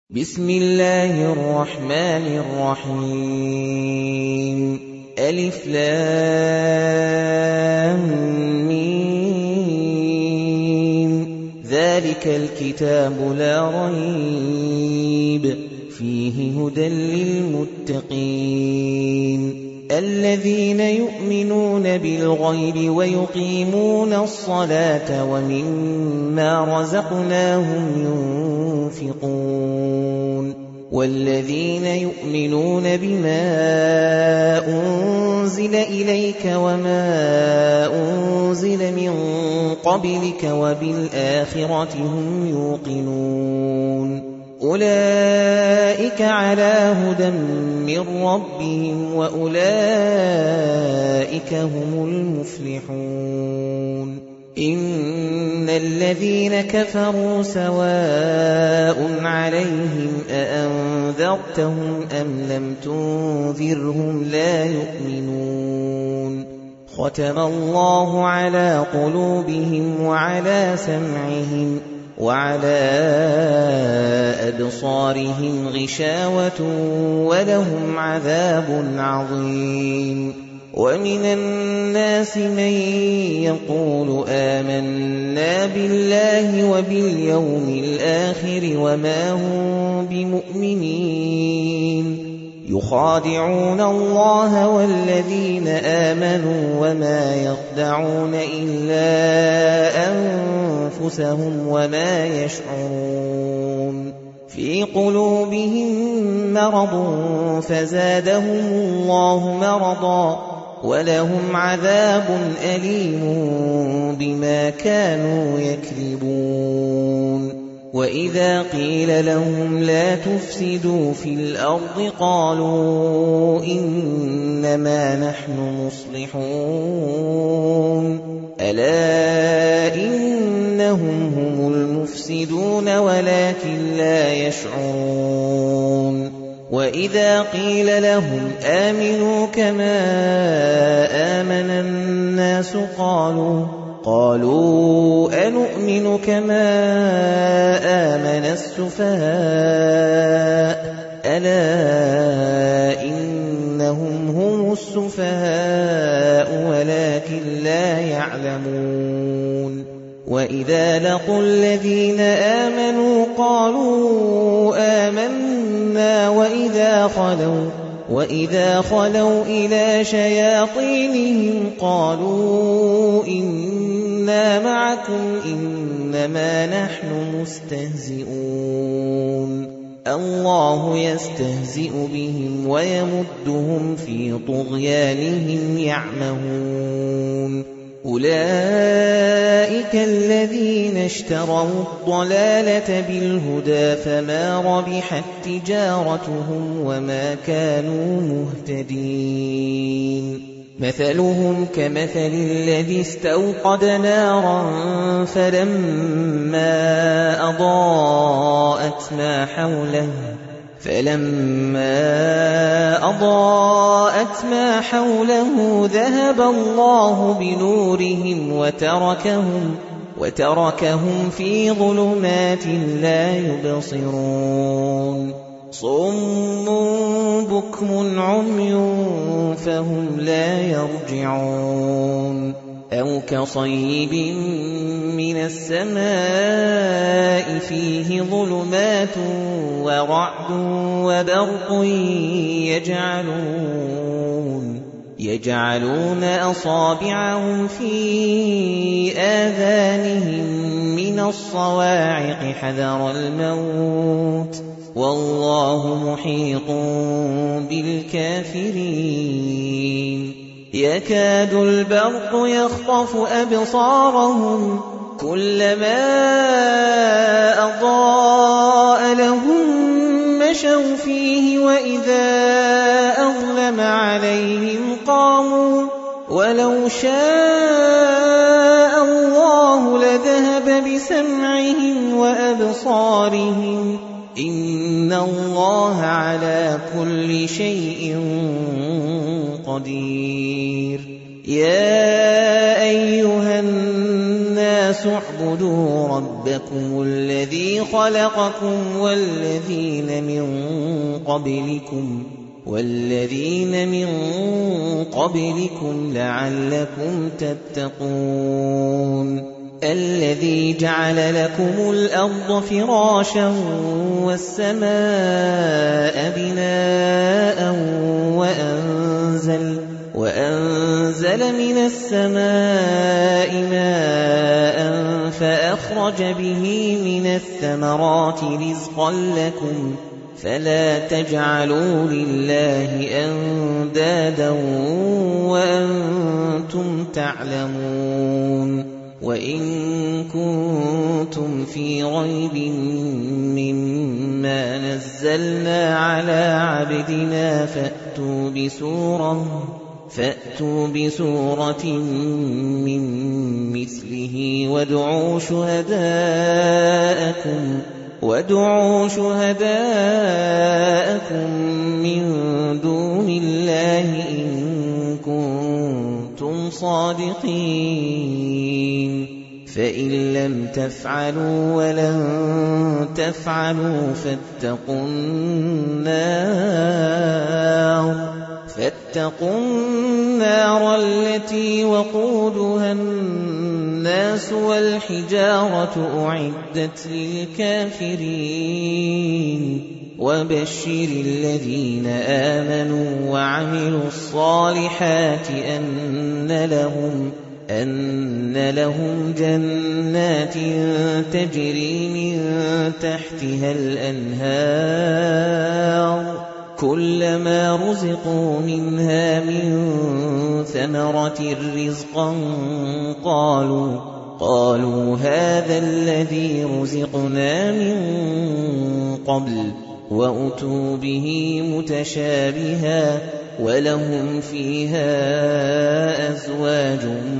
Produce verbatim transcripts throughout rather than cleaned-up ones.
بسم الله الرحمن الرحيم ألف لام ميم ذلك الكتاب لا ريب فيه هدى للمتقين الذين يؤمنون بالغيب ويقيمون الصلاة ومما رزقناهم ينفقون والذين يؤمنون بما أنزل إليك وما أنزل من قبلك وبالآخرة هم يوقنون أولئك على هدى من ربهم وأولئك هم المفلحون إن الذين كفروا سواء عليهم أأنذرتهم أم لم تنذرهم لا يؤمنون ختم الله على قلوبهم وعلى سمعهم وعلى أبصارهم غشاوة ولهم عذاب عظيم ومن الناس من يقول آمنا بالله وباليوم الآخر وما هم بمؤمنين يخادعون الله والذين آمنوا وما يخدعون إلا أنفسهم وما يشعرون في قلوبهم مرض فزادهم الله مرضا ولهم عذاب أليم بما كانوا يكذبون وإذا قيل لهم لا تفسدوا في الأرض قالوا إنما نحن مصلحون ألا إنهم هم المفسدون ولكن لا يشعرون وإذا قيل لهم آمنوا كما آمن الناس قالوا قالوا أنؤمن كما آمن السفهاء ألا إنهم هم السفهاء ولكن لا يعلمون وإذا لقوا الذين آمنوا قالوا آمنا وإذا خلوا وإذا خلوا إلى شياطينهم قالوا إنا معكم إنما نحن مستهزئون الله يستهزئ بهم ويمدهم في طغيانهم يعمهون أولئك الذين اشتروا الضلالة بالهدى فما ربحت تجارتهم وما كانوا مهتدين مثلهم كمثل الذي استوقد نارا فلما أضاءت ما حوله فلما أضاءت ما حوله ذهب الله بنورهم وتركهم وتركهم في ظلمات لا يبصرون صم بكم عمي فهم لا يرجعون أو كصيب من السماء فيه ظلمات ورعد وبرق يجعلون يجعلون أصابعهم في آذانهم من الصواعق حذر الموت والله محيط بالكافرين يكاد البرق يخطف أبصارهم كلما أضاء لهم مشوا فيه وإذا أظلم عليهم قاموا ولو شاء الله لذهب بسمعهم وأبصارهم إن الله على كل شيء قدير يا أيها الناس الناس اعبدوا ربكم الذي خلقكم والذين من قبلكم والذين من قبلكم لعلكم تتقون الذي جعل لكم الأرض فراشا والسماء بناء وأنزل, وأنزل من السماء ماء فأخرج به من الثمرات رزقا لكم فلا تجعلوا لله أندادا وأنتم تعلمون وإن كنتم في ريب مما نزلنا على عبدنا فأتوا بسورة, فأتوا بسورة من مثله وادعوا شهداءكم وادعوا شهداءكم من دون الله إن كنتم صادقين فإن لم تفعلوا ولن تفعلوا فاتقوا النار فاتقوا النار التي وقودها الناس والحجارة أعدت للكافرين وبشر الذين آمنوا وعملوا الصالحات أن لهم أن لهم جنات تجري من تحتها الأنهار كلما رزقوا منها من ثمرة رزقا قالوا قالوا هذا الذي رزقنا من قبل وأتوا به متشابها ولهم فيها أزواج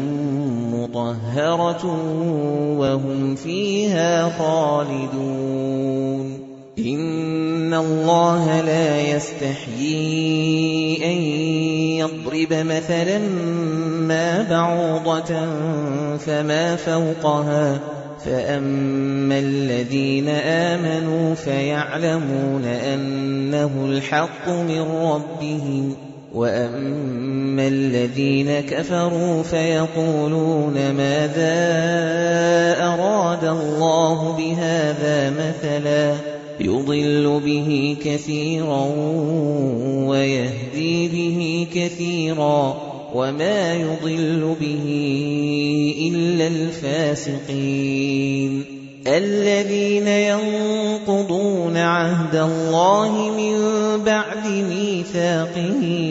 مطهرة وهم فيها خالدون إن الله لا يستحيي أن يضرب مثلا ما بعوضة فما فوقها فأما الذين آمنوا فيعلمون أنه الحق من ربهم وأما الذين كفروا فيقولون ماذا أراد الله بهذا مثلا يضل به كثيرا ويهدي به كثيرا وما يضل به إلا الفاسقين الذين ينقضون عهد الله من بعد ميثاقه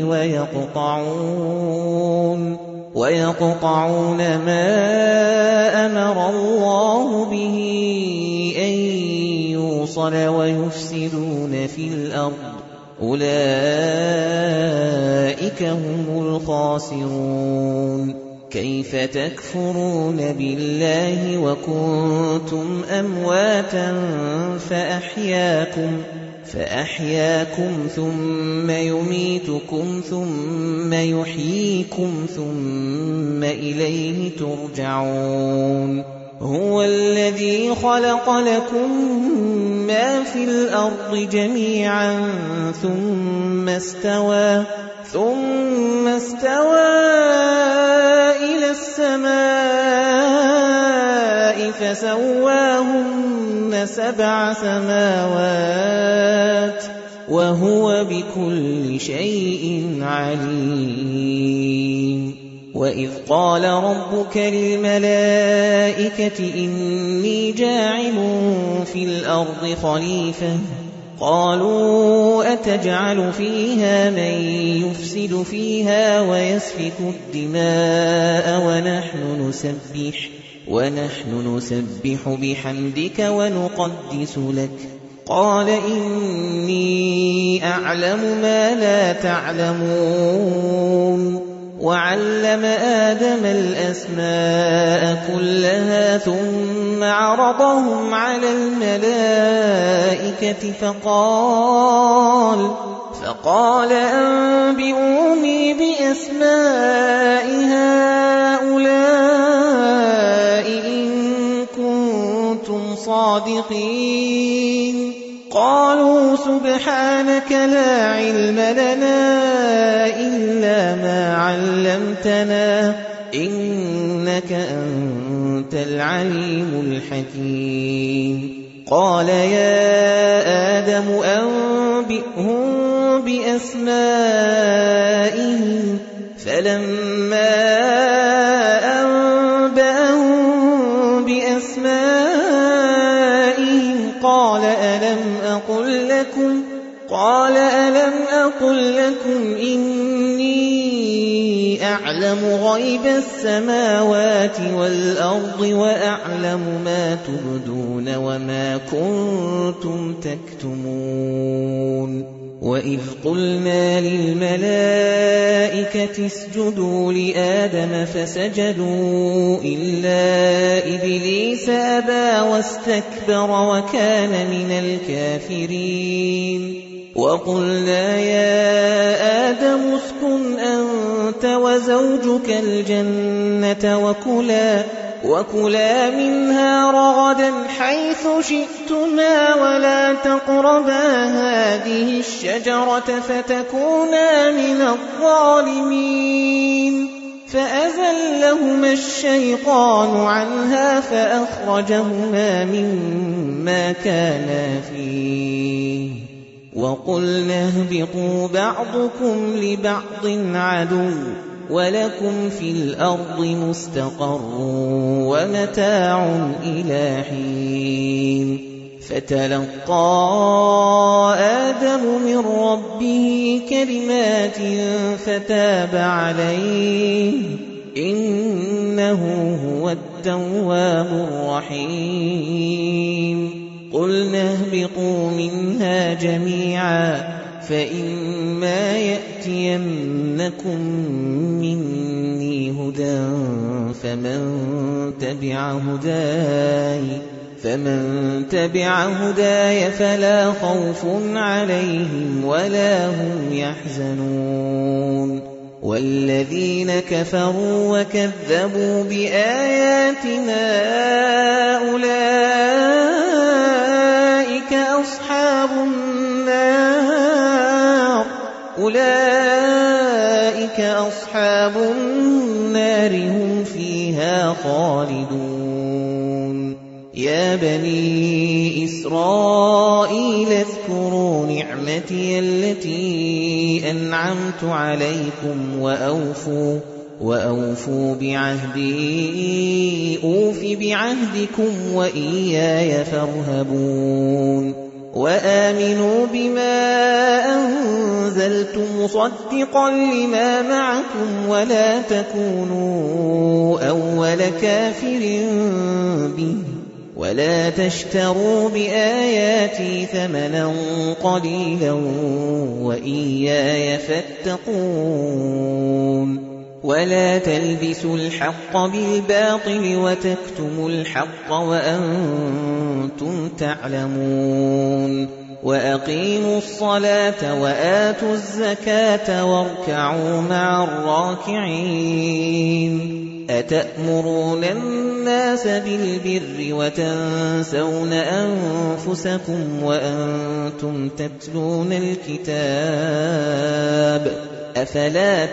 ويقطعون ويقطعون ما أمر الله به أن يوصل ويفسدون في الأرض أولئك هم الخاسرون كيف تكفرون بالله وكنتم أمواتا فأحياكم فأحياكم ثم يميتكم ثم يحييكم ثم إليه ترجعون هو الذي خلق لكم ما في الأرض جميعا ثم استوى ثم استوى إلى السماء فسواهن سبع سماوات وهو بكل شيء عليم وإذ قال ربك للملائكة إني جاعل في الأرض خليفة قالوا أتجعل فيها من يفسد فيها ويسفك الدماء ونحن نسبح ونحن نسبح بحمدك ونقدس لك قال إني أعلم ما لا تعلمون وعلم آدم الأسماء كلها ثم عرضهم على الملائكة فقال فقال أنبئوني بأسماء هؤلاء إن الصادقين قالوا سبحانك لا علم لنا إلا ما علمتنا إنك أنت العليم الحكيم قال يا آدم أنبئهم بأسمائهم فلما أنبأهم بأسمائهم قال ألم أقل لكم قال ألم أقل لكم إني أعلم غيب السماوات والأرض وأعلم ما تبدون وما كنتم تكتمون وإذ قلنا للملائكة اسجدوا لآدم فسجدوا إلا إبليس أبى واستكبر وكان من الكافرين وقلنا يا آدم اسكن أنت وزوجك الجنة وكلا وكلا منها رغدا حيث شئتما ولا تقربا هذه الشجرة فتكونا من الظالمين فأزلهما الشيطان عنها فأخرجهما مما كانا فيه وقلنا اهبطوا بعضكم لبعض عدو ولكم في الأرض مستقر ومتاع إلى حين فتلقى آدم من ربه كلمات فتاب عليه إنه هو التواب الرحيم قلنا اهبطوا منها جميعا فإما يأتينكم مني هدى فمن تبع هداي فمن تبع هداي فلا خوف عليهم ولا هم يحزنون والذين كفروا وكذبوا بآياتنا أولئك أصحاب النار أولئك أصحاب النار هم فيها خالدون يا بني إسرائيل اذكروا نعمتي التي أنعمت عليكم وأوفوا وأوفوا بعهدي أوف بعهدكم وإياي فارهبون وآمنوا بما أنزلت مصدقا لما معكم ولا تكونوا أول كافر به ولا تشتروا بآياتي ثمنا قليلا وإياي فاتقون ولا تلبسوا الحق بالباطل وتكتموا الحق وأنتم تعلمون وأقيموا الصلاة وآتوا الزكاة واركعوا مع الراكعين أتأمرون الناس بالبر وتنسون أنفسكم وأنتم تتلون الكتاب أفلا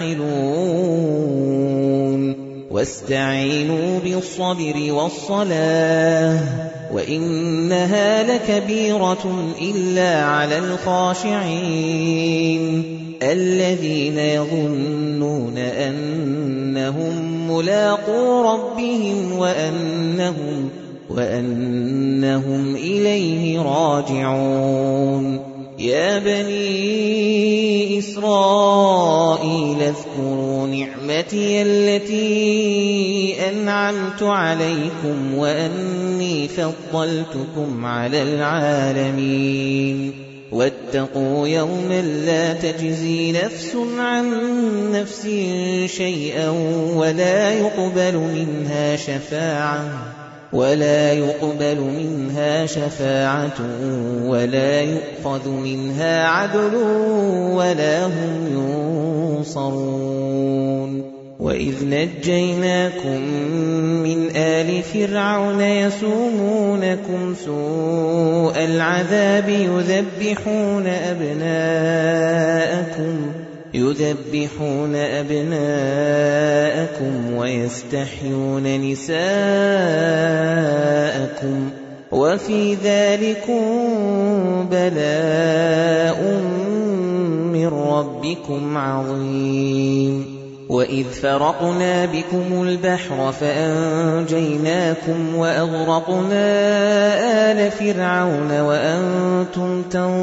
تعقلون واستعينوا بالصبر والصلاة وإنها لكبيرة إلا على الخاشعين الذين يظنون أنهم ملاقو ربهم وأنهم, وأنهم إليه راجعون يا بني إسرائيل اذكروا نعمتي التي أنعمت عليكم وأني فضلتكم على العالمين واتقوا يوما لا تجزي نفس عن نفس شيئا ولا يقبل منها شفاعة ولا يقبل منها شفاعة ولا يؤخذ منها عدل ولا هم ينصرون وإذ نجيناكم من آل فرعون يسومونكم سوء العذاب يذبحون أبناءكم يذبحون أبناءكم ويستحيون نساءكم وفي ذلكم بلاء من ربكم عظيم وإذ فرقنا بكم البحر فأنجيناكم وأغرقنا آل فرعون وأنتم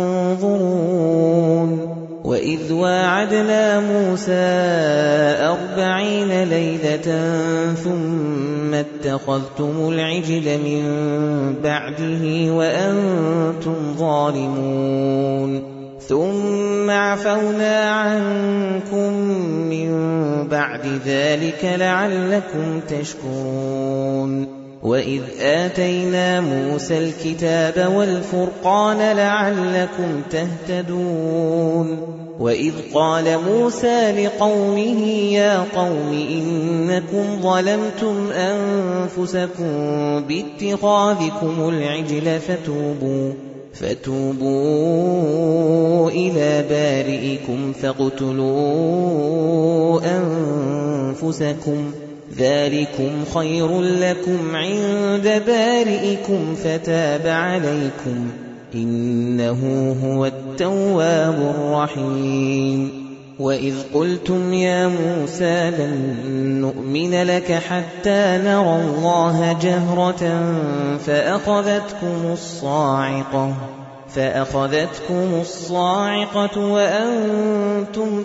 تنظرون وإذ واعدنا موسى أربعين ليلة ثم اتخذتم العجل من بعده وأنتم ظالمون ثم عفونا عنكم من بعد ذلك لعلكم تشكرون وإذ آتينا موسى الكتاب والفرقان لعلكم تهتدون وإذ قال موسى لقومه يا قوم إنكم ظلمتم أنفسكم باتخاذكم العجل فتوبوا فتوبوا إلى بارئكم فاقتلوا أنفسكم ذلكم خير لكم عند بارئكم فتاب عليكم إنه هو التواب الرحيم وإذ قلتم يا موسى لن نؤمن لك حتى نرى الله جهرة فأخذتكم الصاعقة فأخذتكم الصاعقة وأنتم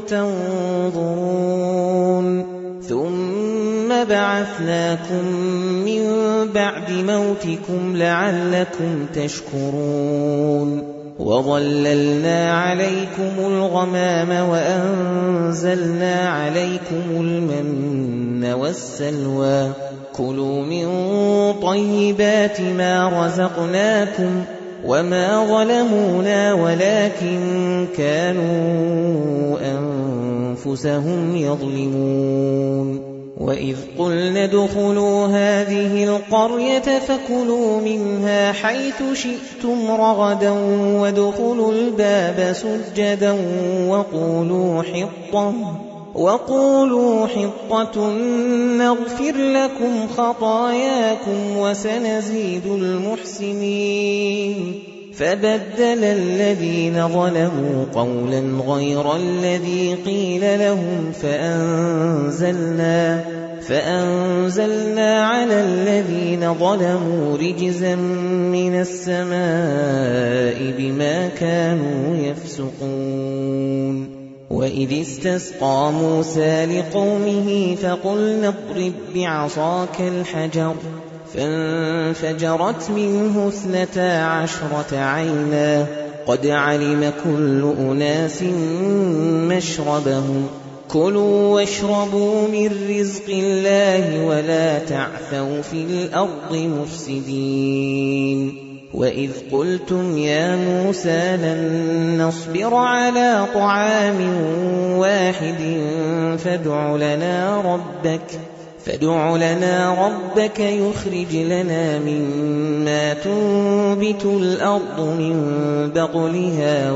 تنظرون ثم بعثناكم من بعد موتكم لعلكم تشكرون وظللنا عليكم الغمام وأنزلنا عليكم المن والسلوى كلوا من طيبات ما رزقناكم وما ظلمونا ولكن كانوا أنفسهم يظلمون وإذ قلنا ادخلوا هذه القرية فكلوا منها حيث شئتم رغدا وادخلوا الباب سجدا وقولوا حطة وقولوا حطة نغفر لكم خطاياكم وسنزيد المحسنين فبدل الذين ظلموا قولا غير الذي قيل لهم فأنزلنا فأنزلنا على الذين ظلموا رجزا من السماء بما كانوا يفسقون وإذ استسقى موسى لقومه فقلنا اضرب بعصاك الحجر فانفجرت منه اثنتا عشرة عينا قد علم كل أناس مشربهم كلوا واشربوا من رزق الله ولا تعثوا في الأرض مفسدين وإذ قلتم يا موسى لن نصبر على طعام واحد فادع لنا ربك فادع لنا ربك يخرج لنا مما تنبت الأرض من بقلها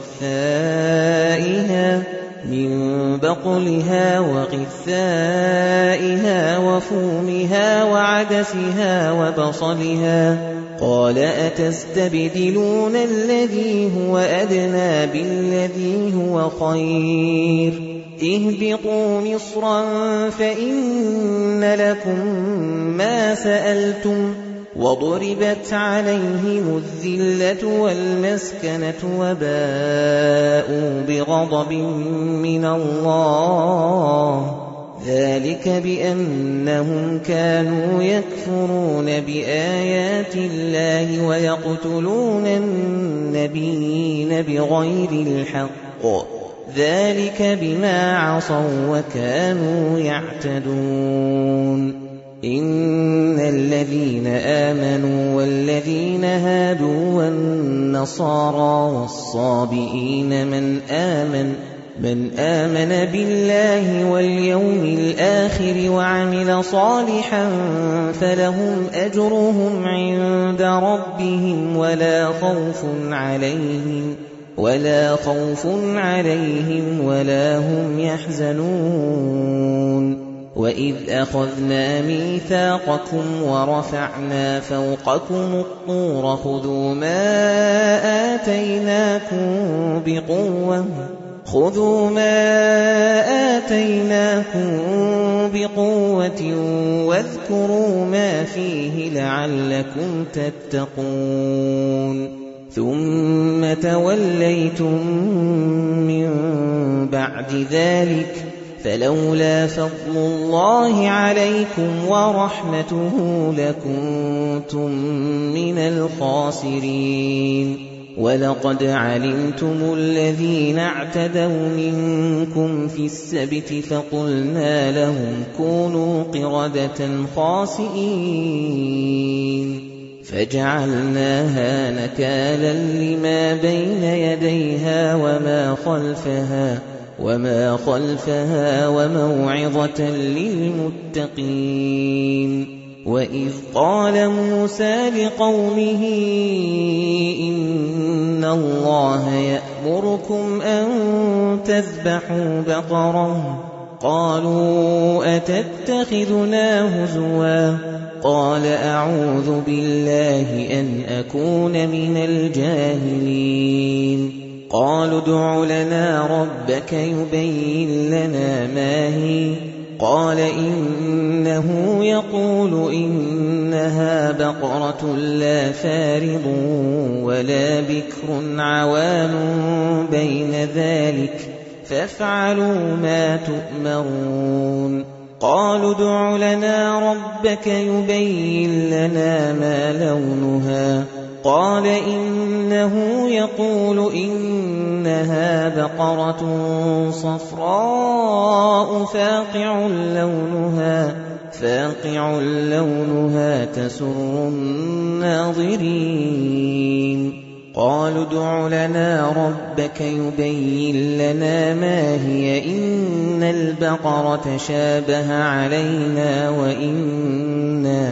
وقثائها من بقلها وقثائها وفومها وعدسها وبصلها قال أتستبدلون الذي هو أدنى بالذي هو خير اهبطوا مصرا فإن لكم ما سألتم وضربت عليهم الذلة والمسكنة وباءوا بغضب من الله ذلك بأنهم كانوا يكفرون بآيات الله ويقتلون النبيين بغير الحق ذلك بما عصوا وكانوا يعتدون إن الذين آمنوا والذين هادوا والنصارى والصابئين من آمن من آمن بالله واليوم الآخر وعمل صالحا فلهم أجرهم عند ربهم ولا خوف عليهم ولا خوف عليهم ولا هم يحزنون وإذ أخذنا ميثاقكم ورفعنا فوقكم الطور خذوا ما آتيناكم بقوة خذوا ما آتيناكم بقوة واذكروا ما فيه لعلكم تتقون ثم توليتم من بعد ذلك فلولا فضل الله عليكم ورحمته لكنتم من الخاسرين ولقد علمتم الذين اعتدوا منكم في السبت فقلنا لهم كونوا قردة خاسئين فجعلناها نكالا لما بين يديها وما خلفها وما خلفها وموعظة للمتقين وإذ قال موسى لقومه إن الله يأمركم أن تذبحوا بقرة قالوا أتتخذنا هزوا قال أعوذ بالله أن أكون من الجاهلين قالوا ادع لنا ربك يبين لنا ما هي قال إنه يقول إنها بقرة لا فارض ولا بكر عوان بين ذلك فافعلوا ما تؤمرون قالوا ادع لنا ربك يبين لنا ما لونها قال إنه يقول إنها بقرة صفراء فاقع لونها فاقع لونها تسر الناظرين قالوا ادع لنا ربك يبين لنا ما هي إن البقرة شابه علينا وإنا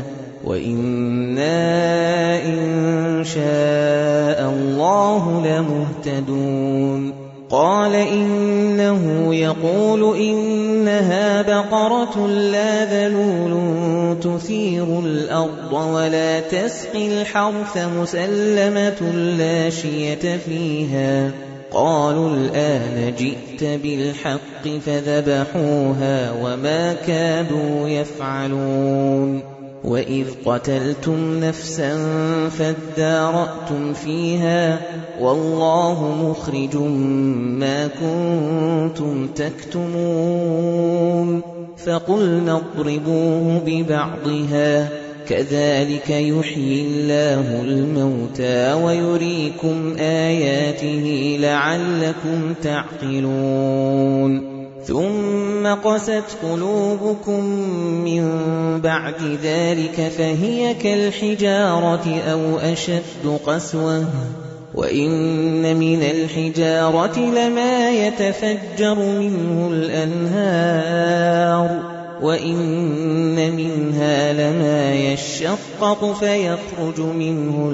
وإنا إن شاء الله لمهتدون قال إنه يقول إنها بقرة لا ذلول تثير الأرض ولا تسقي الحرث مسلمة لا شية فيها قالوا الآن جئت بالحق فذبحوها وما كادوا يفعلون وإذ قتلتم نفسا فادارأتم فيها والله مخرج ما كنتم تكتمون فقلنا اضربوه ببعضها كذلك يحيي الله الموتى ويريكم آياته لعلكم تعقلون ثم قست قلوبكم من بعد ذلك فهي كالحجارة أو أشد قسوة وإن من الحجارة لما يتفجر منه الأنهار وإن منها لما يشقق فيخرج منه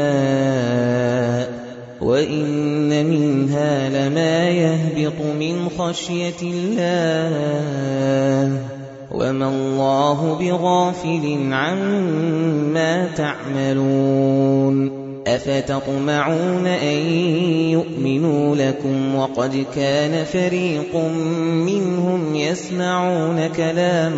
الماء وإن منها لما يهبط من خشية الله وما الله بغافل عما تعملون أفتطمعون أن يؤمنوا لكم وقد كان فريق منهم يسمعون كلام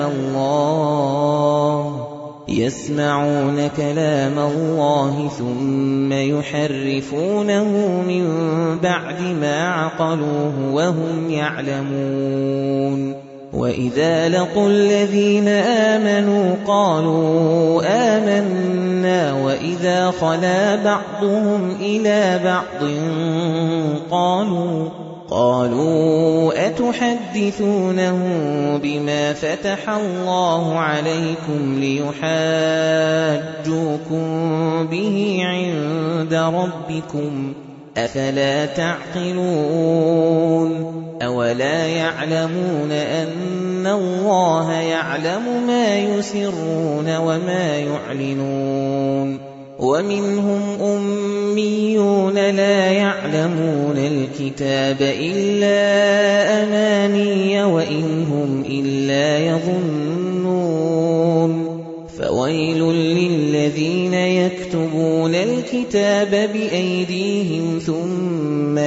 الله يسمعون كلام الله ثم يحرفونه من بعد ما عقلوه وهم يعلمون وإذا لقوا الذين آمنوا قالوا آمنا وإذا خلا بعضهم إلى بعض قالوا قالوا أتحدثونهم بما فتح الله عليكم ليحاجوكم به عند ربكم أفلا تعقلون أولا يعلمون أن الله يعلم ما يسرون وما يعلنون ومنهم أميون لا يعلمون الكتاب إلا أماني وإن هم إلا يظنون فويل للذين يكتبون الكتاب بأيديهم ثم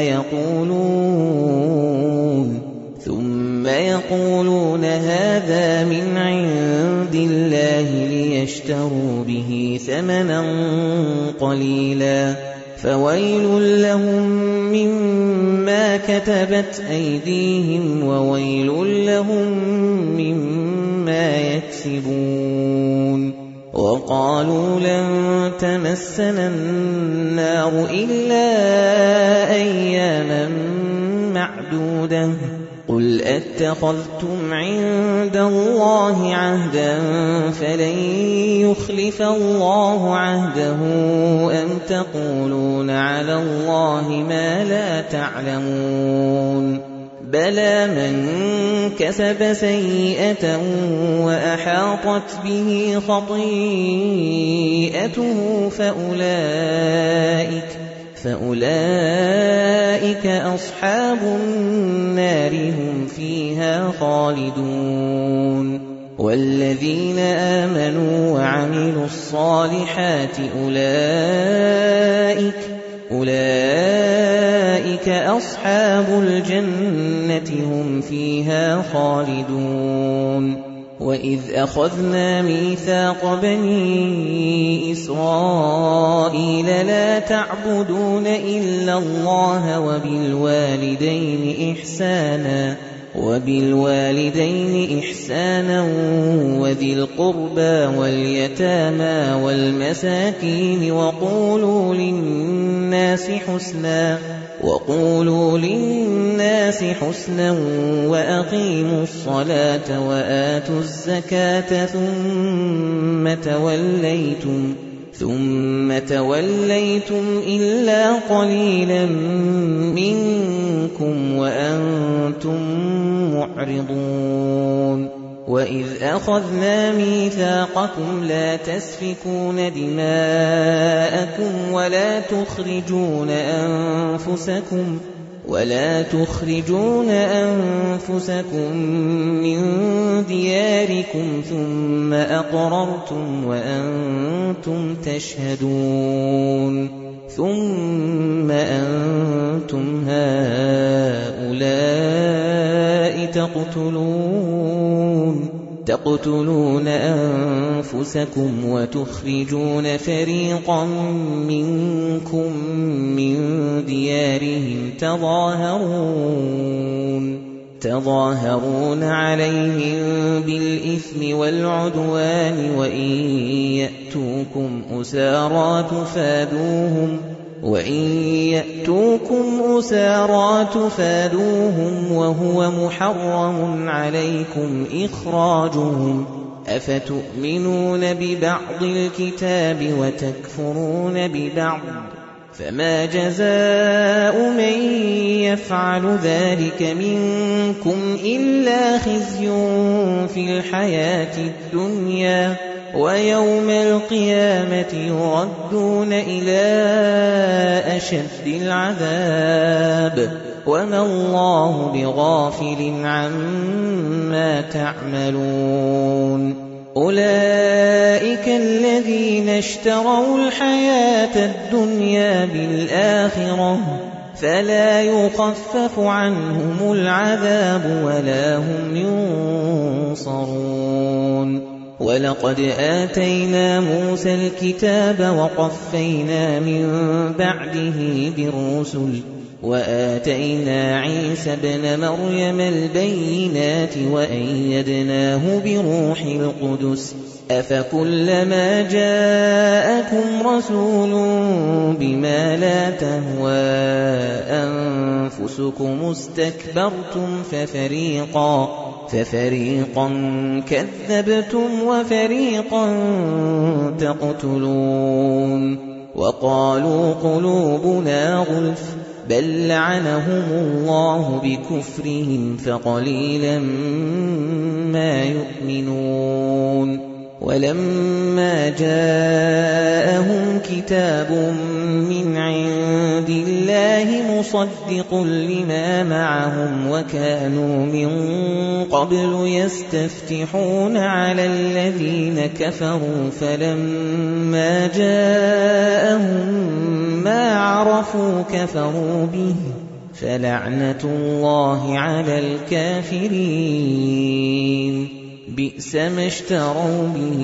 يقولون ثم يقولون هذا من عند الله ليشتروا به ثمنا قليلا فويل لهم مما كتبت أيديهم وويل لهم مما يكسبون وقالوا لن تمسنا النار إلا أياما معدودة قل أتخذتم عند الله عهدا فلن يخلف الله عهده أم تقولون على الله ما لا تعلمون بلى من كسب سيئة وأحاطت به خطيئته فأولئك فأولئك أصحاب النار هم فيها خالدون والذين آمنوا وعملوا الصالحات أولئك أولئك أصحاب الجنة هم فيها خالدون وإذ أخذنا ميثاق بني إسرائيل لا تعبدون إلا الله وبالوالدين إحسانا وبالوالدين إحسانا وذي القربى واليتامى والمساكين وقولوا للناس حسنا وقولوا للناس حسنا وأقيموا الصلاة وآتوا الزكاة ثم توليتم ثم توليتم إلا قليلا منكم وأنتم معرضون وإذ أخذنا ميثاقكم لا تسفكون دماءكم ولا تخرجون أنفسكم ولا تخرجون أنفسكم من دياركم ثم أقررتم وأنتم تشهدون ثم أنتم هؤلاء تقتلون تقتلون أنفسكم وتخرجون فريقا منكم من ديارهم تظاهرون تظاهرون عليهم بالإثم والعدوان وإن يأتوكم أسارى تفادوهم وإن يأتوكم أسارى تفادوهم وهو محرم عليكم إخراجهم أفتؤمنون ببعض الكتاب وتكفرون ببعض فما جزاء من يفعل ذلك منكم إلا خزي في الحياة الدنيا ويوم القيامة يردون إلى أشد العذاب وما الله بغافل عما تعملون أولئك الذين اشتروا الحياة الدنيا بالآخرة فلا يخفف عنهم العذاب ولا هم ينصرون ولقد آتينا موسى الكتاب وقفينا من بعده بالرسل وآتينا عيسى ابن مريم البينات وأيدناه بروح القدس أفكلما جاءكم رسول بما لا تهوى أنفسكم استكبرتم ففريقا ففريقا كذبتم وفريقا تقتلون وقالوا قلوبنا غلف بل لعنهم الله بكفرهم فقليلا ما يؤمنون ولما جاءهم كتاب من عند الله مصدق لما معهم وكانوا من قبل يستفتحون على الذين كفروا فلما جاءهم ما عرفوا كفروا به فلعنة الله على الكافرين بئس ما اشتروا به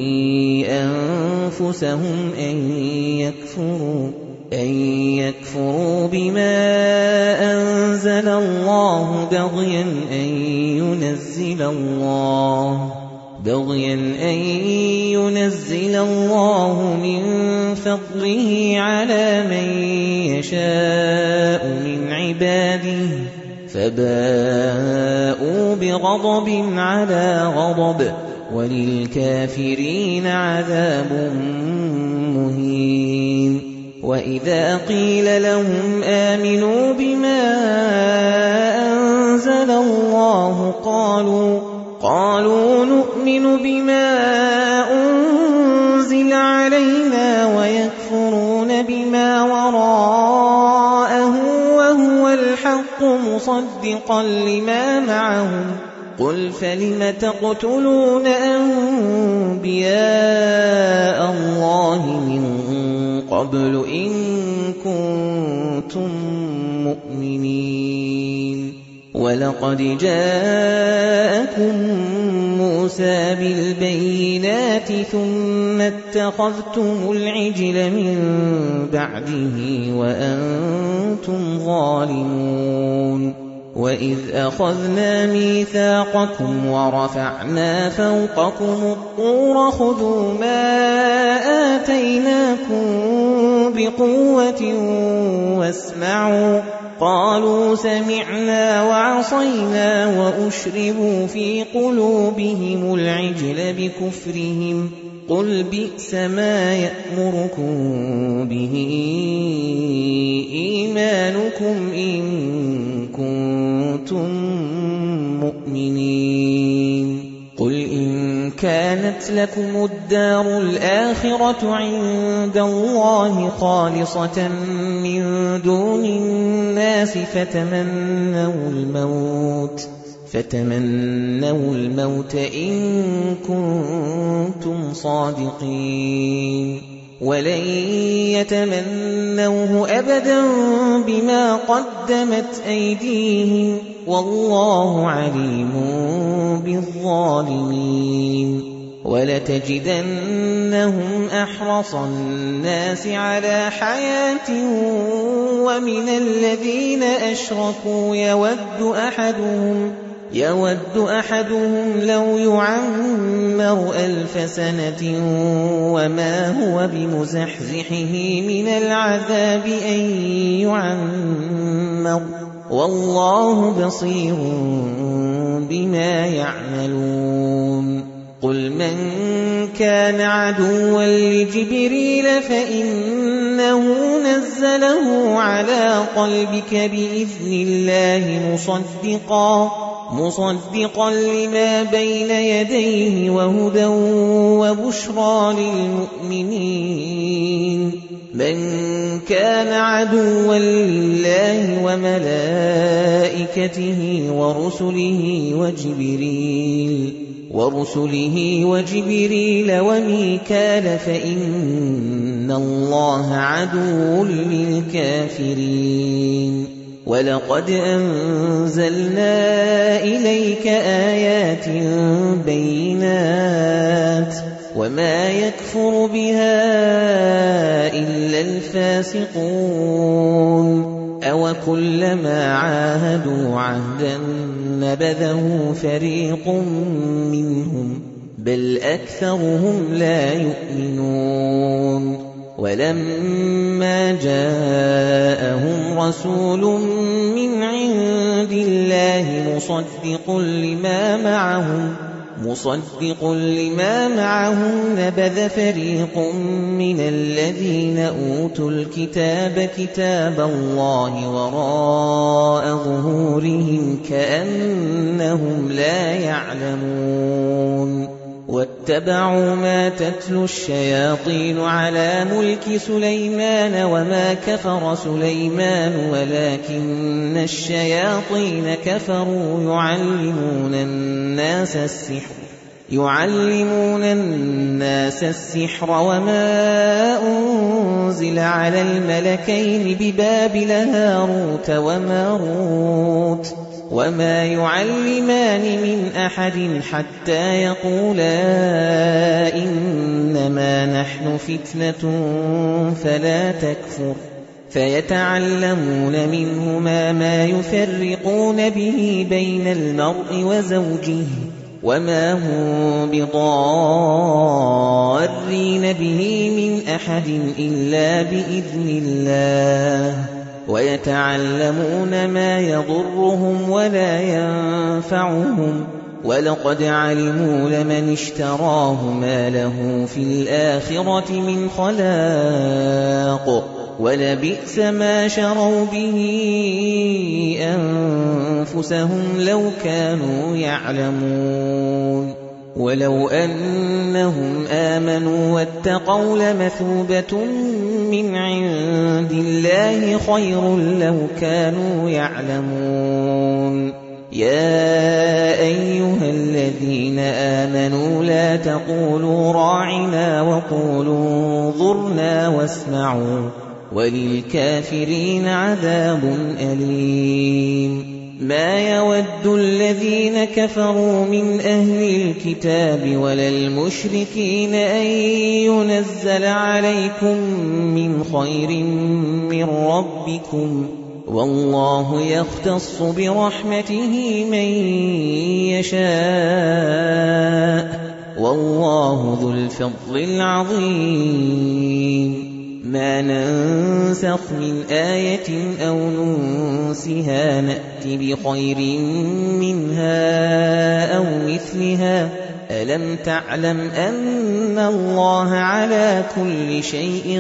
أنفسهم أن يكفروا أن يكفروا بما أنزل الله بغيا أن ينزل الله بغيا أن ينزل الله من فضله على من يشاء من عباده فباءوا بغضب على غضب وللكافرين عذاب مهين وإذا قيل لهم آمنوا بما أنزل الله قالوا قالوا نؤمن بما أنزل علينا ويكفرون بما وراءه وهو الحق مصدقا لما معهم قل فلم تقتلون أنبياء الله من قبل إن كنتم مؤمنين ولقد جاءكم موسى بالبينات ثم اتخذتم العجل من بعده وأنتم ظالمون وإذ أخذنا ميثاقكم ورفعنا فوقكم الطور خذوا ما آتيناكم بقوة واسمعوا قالوا سمعنا وعصينا وأشربوا في قلوبهم العجل بكفرهم قل بئس ما يأمركم به إيمانكم إن كنتم مؤمنين قل إن كانت لكم الدار الآخرة عند الله خالصة من دون الناس فتمنوا الموت فتمنوا الموت إن كنتم صادقين ولن يتمنوه أبدا بما قدمت أيديهم والله عليم بالظالمين ولتجدنهم أحرص الناس على حياة ومن الذين أشركوا يود أحدهم يود أحدهم لو يعمر ألف سنة وما هو بمزحزحه من العذاب أن يعمر والله بصير بما يعملون قل من كان عدوا لجبريل فإنه نزله على قلبك بإذن الله مصدقا مصدقا لما بين يديه وهدى وبشرى للمؤمنين من كان عدوا لله وملائكته ورسله وجبريل ورسله وجبريل وميكال فإن الله عدو للكافرين ولقد أنزلنا إليك آيات بينات وما يكفر بها إلا الفاسقون أو كلما عاهدوا عهدا نبذه فريق منهم بل أكثرهم لا يؤمنون ولما جاءهم رسول من عند الله مصدق لما معهم مصدق لما معهم نبذ فريق من الذين أوتوا الكتاب كتاب الله وراء ظهورهم كأنهم لا يعلمون واتبعوا ما تتلو الشياطين على ملك سليمان وما كفر سليمان ولكن الشياطين كفروا يعلمون الناس السحر يعلمون الناس السحر وما أنزل على الملكين ببابل هاروت وماروت وما يعلمان من أحد حتى يقولا إنما نحن فتنة فلا تكفر فيتعلمون منهما ما يفرقون به بين المرء وزوجه وما هم بضارين به من أحد إلا بإذن الله ويتعلمون ما يضرهم ولا ينفعهم ولقد علموا لمن اشتراه ما له في الآخرة من خلاق ولبئس ما شروا به أنفسهم لو كانوا يعلمون ولو أنهم آمنوا واتقوا لمثوبة من عند الله خير لو كانوا يعلمون يا أيها الذين آمنوا لا تقولوا راعنا وقولوا انظرنا واسمعوا وللكافرين عذاب أليم ما يود الذين كفروا من أهل الكتاب ولا المشركين أن ينزل عليكم من خير من ربكم والله يختص برحمته من يشاء والله ذو الفضل العظيم ما ننسخ من آية أو ننسها نأت بخير منها أو مثلها ألم تعلم أن الله على كل شيء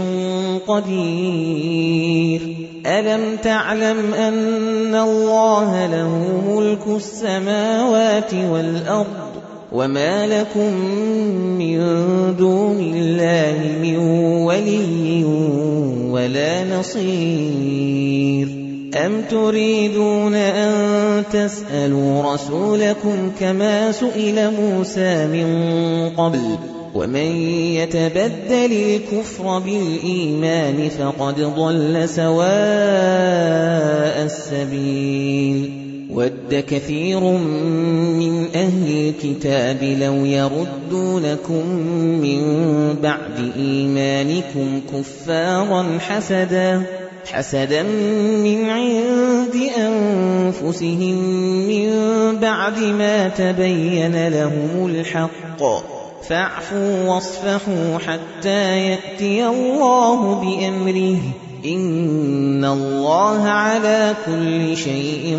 قدير ألم تعلم أن الله له ملك السماوات والأرض وما لكم من دون الله من ولي ولا نصير أم تريدون أن تسألوا رسولكم كما سئل موسى من قبل ومن يتبدل الكفر بالإيمان فقد ضل سواء السبيل ود كثير من أهل الكتاب لو يردونكم من بعد إيمانكم كفارا حسدا حسدا من عند أنفسهم من بعد ما تبين لهم الحق فاعفوا واصفحوا حتى يأتي الله بأمره إن الله على كل شيء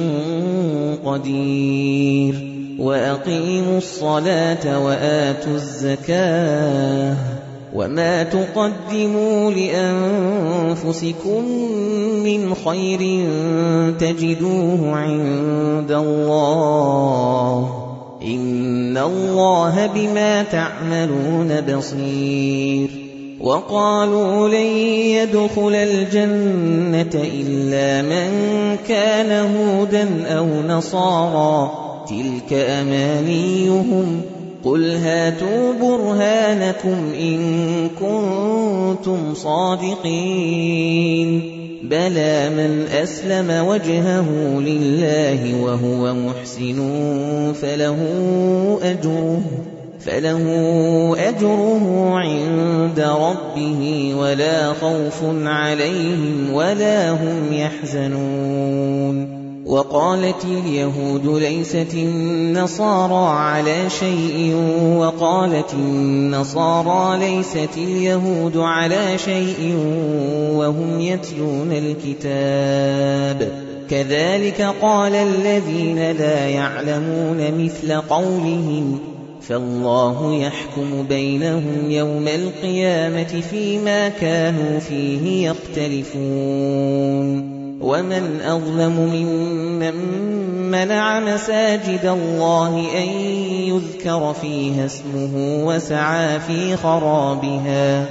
قدير وأقيموا الصلاة وآتوا الزكاة وما تقدموا لأنفسكم من خير تجدوه عند الله إن الله بما تعملون بصير وقالوا لن يدخل الجنة إلا من كان هودا أو نصارى تلك أمانيهم قل هاتوا برهانكم إن كنتم صادقين بلى من أسلم وجهه لله وهو محسن فله أجره فله أجره عند ربه ولا خوف عليهم ولا هم يحزنون وقالت اليهود ليست النصارى على شيء وقالت النصارى ليست اليهود على شيء وهم يتلون الكتاب كذلك قال الذين لا يعلمون مثل قولهم فالله يحكم بينهم يوم القيامة فيما كانوا فيه يختلفون ومن أظلم ممن منع مساجد الله أن يذكر فيها اسمه وسعى في خرابها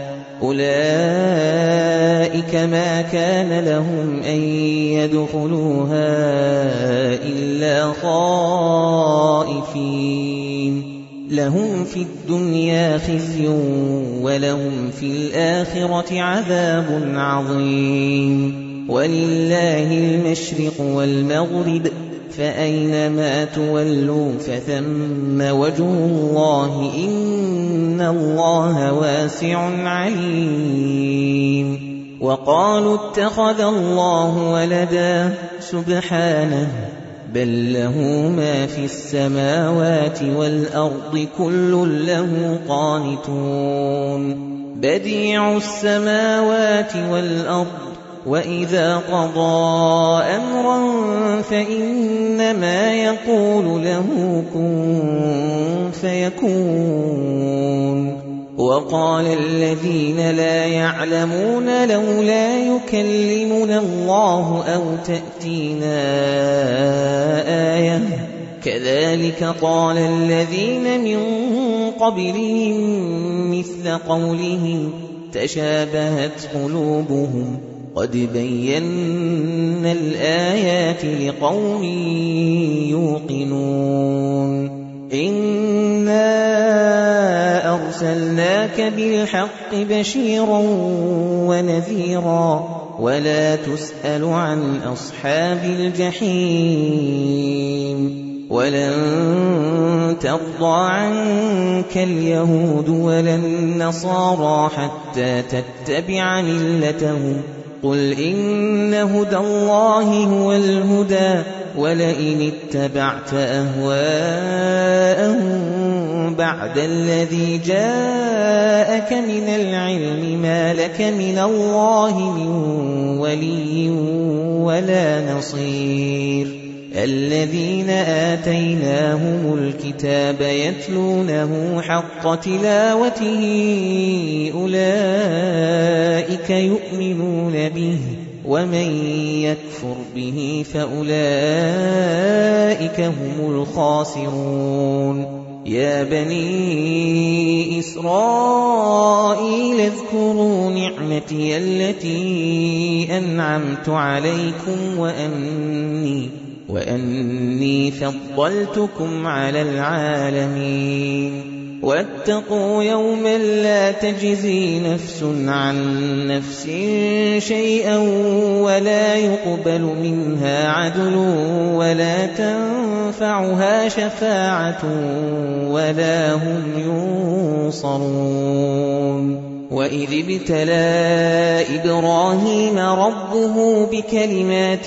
أولئك ما كان لهم أن يدخلوها إلا خائفين لهم في الدنيا خزي ولهم في الآخرة عذاب عظيم ولله المشرق والمغرب فأينما تولوا فثم وجه الله إن الله واسع عليم وقالوا اتخذ الله ولدا سبحانه بل له ما في السماوات والأرض كل له قانتون بديع السماوات والأرض وإذا قضى أمرا فإنما يقول له كن فيكون وقال الذين لا يعلمون لولا يكلمنا الله أو تأتينا آية كذلك قال الذين من قبلهم مثل قولهم تشابهت قلوبهم قد بينا الآيات لقوم يوقنون إنا أرسلناك بالحق بشيرا ونذيرا ولا تسأل عن أصحاب الجحيم ولن ترضى عنك اليهود ولا النصارى حتى تتبع ملتهم قل إن هدى الله هو الهدى ولئن اتبعت أهواءهم بعد الذي جاءك من العلم ما لك من الله من ولي ولا نصير الذين آتيناهم الكتاب يتلونه حق تلاوته أولئك يؤمنون به ومن يكفر به فأولئك هم الخاسرون يا بني إسرائيل اذكروا نعمتي التي أنعمت عليكم وأني وأني فضلتكم على العالمين واتقوا يوما لا تجزي نفس عن نفس شيئا ولا يقبل منها عدل ولا تنفعها شفاعة ولا هم ينصرون وإذ ابتلى إبراهيم ربه بكلمات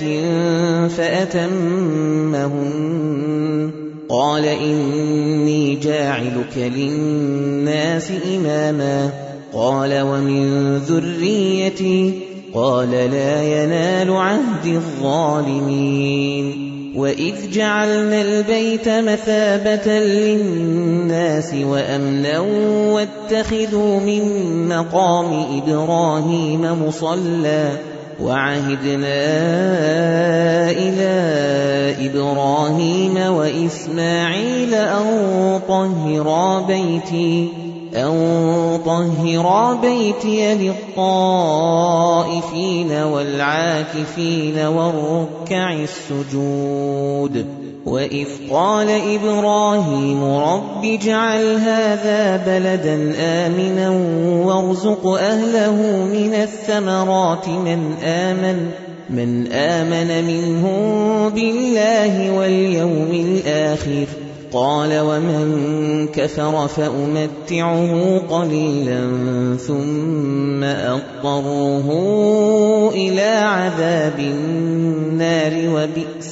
فأتمهن قال إني جاعلك للناس إماما قال ومن ذريتي قال لا ينال عهد الظالمين وإذ جعلنا البيت مثابة للناس وأمنا واتخذوا من مقام إبراهيم مصلى وعهدنا إلى إبراهيم وإسماعيل أن طهرا بيتي أن طهرا بيتي للطائفين والعاكفين والركع السجود وإذ قال إبراهيم رب اجعل هذا بلدا آمنا وارزق أهله من الثمرات من آمن من آمن منهم بالله واليوم الآخر قال ومن كفر فأمتعه قليلا ثم أضطره إلى عذاب النار وبئس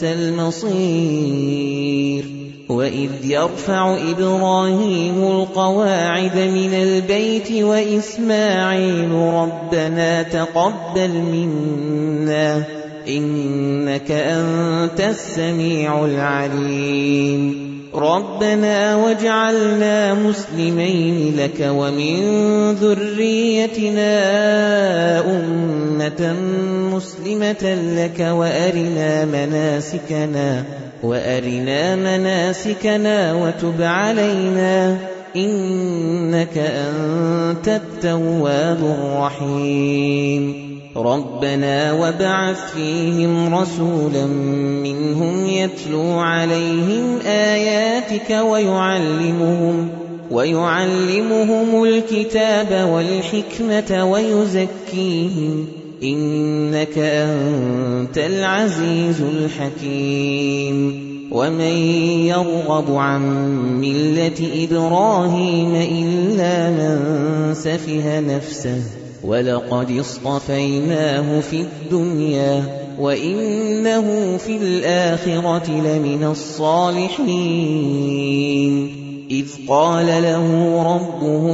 المصير وإذ يرفع إبراهيم القواعد من البيت وإسماعيل ربنا تقبل منا إنك أنت السميع العليم رَبَّنَا وَاجْعَلْنَا مُسْلِمَيْنِ لَكَ وَمِن ذُرِّيَّتِنَا أُمَّةً مُّسْلِمَةً لَّكَ وَأَرِنَا مَنَاسِكَنَا وَأَرِنَا مَنَاسِكَنَا وَتُبْ عَلَيْنَا إِنَّكَ أَنتَ التَّوَّابُ الرَّحِيمُ رَبَّنَا وَابْعَثْ فِيهِمْ رَسُولًا مِّنْهُمْ يَتْلُو عَلَيْهِمْ آيَاتِكَ وَيُعَلِّمُهُمْ وَيُعَلِّمُهُمُ الْكِتَابَ وَالْحِكْمَةَ وَيُزَكِّيهِمْ إِنَّكَ أَنتَ الْعَزِيزُ الْحَكِيمُ وَمَن يَرْغَبُ عَن مِّلَّةِ إِبْرَاهِيمَ إِلَّا مَن سَفِهَ نَفْسَهُ وَلَقَدِ اصْطَفَيْنَاهُ فِي الدُّنْيَا وَإِنَّهُ فِي الْآخِرَةِ لَمِنَ الصَّالِحِينَ إِذْ قَالَ لَهُ رَبُّهُ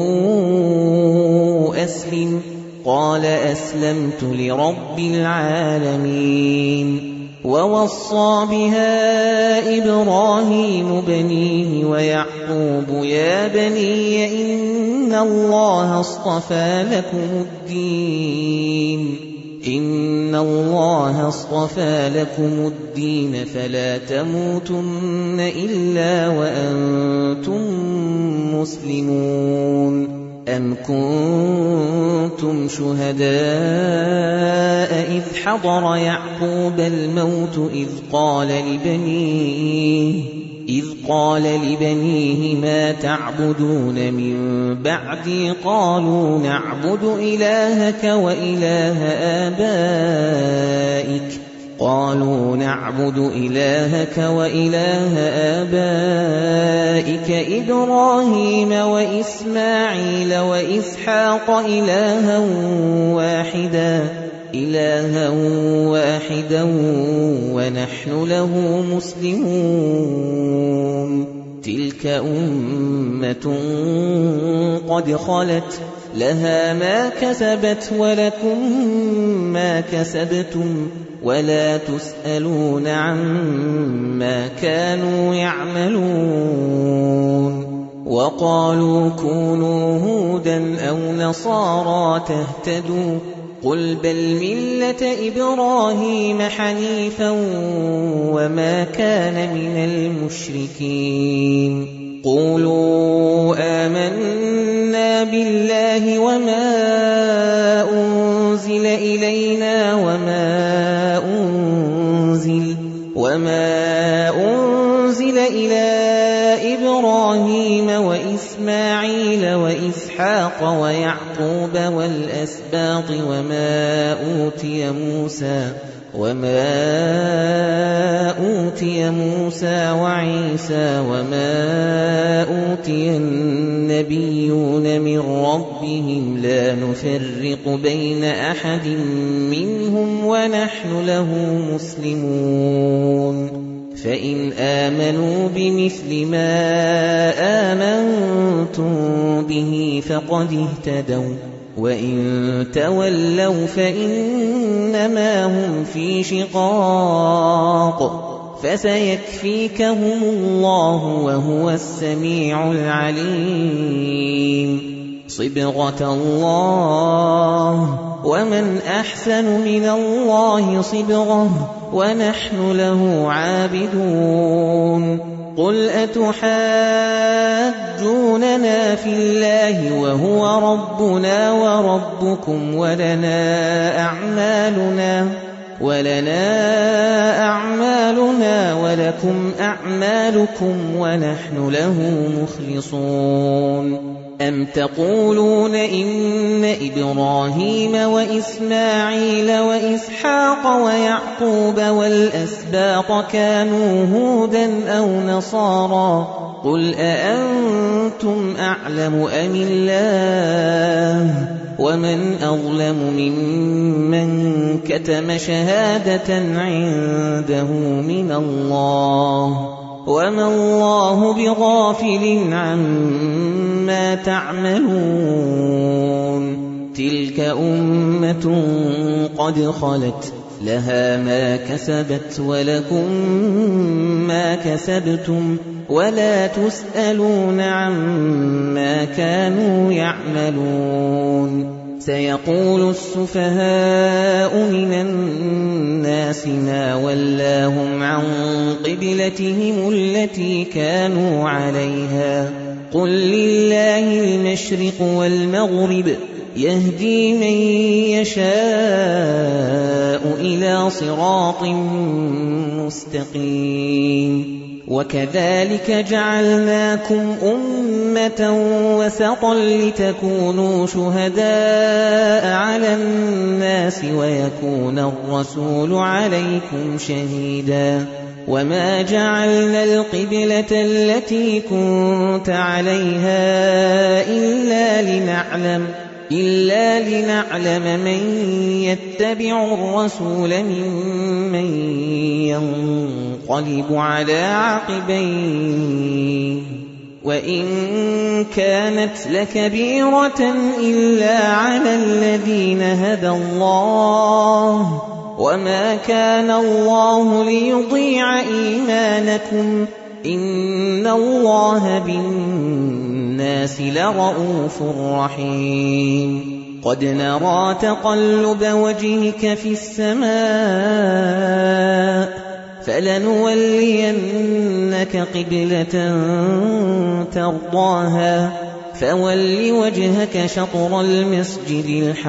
أَسْلِمْ قَالَ أَسْلَمْتُ لِرَبِّ الْعَالَمِينَ وَوَصَّى بِهَا إِبْرَاهِيمُ بَنِيهِ وَيَعْقُوبُ يَا بَنِيَّ إِنَّ اللَّهَ اصْطَفَى لَكُمُ الدِّينَ إِنَّ اللَّهَ اصْطَفَى لَكُمُ الدِّينَ فَلَا تَمُوتُنَّ إِلَّا وَأَنتُم مُّسْلِمُونَ أَمْ كُنتُمْ شُهَدَاءَ إِذْ حَضَرَ يَعْقُوبَ الْمَوْتُ إِذْ قَالَ لِبَنِيهِ إِذْ قَالَ لِبَنِيهِ مَا تَعْبُدُونَ مِن بَعْدِي قَالُوا نَعْبُدُ إِلَٰهَكَ وَإِلَٰهَ آبَائِكَ قالوا نعبد إلهك وإله آبائك إبراهيم وإسماعيل وإسحاق إلها واحدا إلها واحدا ونحن له مسلمون تلك أمة قد خلت لها ما كسبت ولكم ما كسبتم ولا تسألون عما كانوا يعملون وقالوا كونوا هودا أو نصارى تهتدوا قل بل ملة إبراهيم حنيفا وما كان من المشركين قولوا آمنا بالله وما أنزل إلينا وما أنزل وما أنزل إلى إبراهيم وإسماعيل وإسحاق ويعقوب والأسباط وما أوتي موسى وما أوتي موسى وعيسى وما أوتي النبيون من ربهم لا نفرق بين أحد منهم ونحن له مسلمون فإن آمنوا بمثل ما آمنتم به فقد اهتدوا وإن تولوا فإنما هم في شقاق فسيكفيكهم الله وهو السميع العليم صبغة الله ومن أحسن من الله صبغة ونحن له عابدون قل أتحاجوننا في الله وهو ربنا وربكم ولنا أعمالنا ولنا أعمالنا ولكم أعمالكم ونحن له مخلصون أم تقولون إن إبراهيم وإسماعيل وإسحاق ويعقوب والأسباط كانوا هودا أو نصارى قل أأنتم أعلم أم الله ومن أظلم ممن كتم شهادة عنده من الله وما الله بغافل عما تعملون تلك أمة قد خلت لها ما كسبت ولكم ما كسبتم ولا تسألون عما كانوا يعملون. سيقول السفهاء من الناس ما ولاهم عن قبلتهم التي كانوا عليها قل لله المشرق والمغرب يهدي من يشاء إلى صراط مستقيم. وكذلك جعلناكم أمة وسطا لتكونوا شهداء على الناس ويكون الرسول عليكم شهيدا. وما جعلنا القبلة التي كنت عليها إلا لنعلم إلا لنعلم من يتبع الرسول ممن ينقلب على عقبيه وإن كانت لكبيرة إلا على الذين هدى الله وما كان الله ليضيع إيمانكم إن الله بالناس لرءوف رحيم. قد نرى تقلب وجهك في السماء فلنولينك قبلة ترضاها فول وجهك شطر المسجد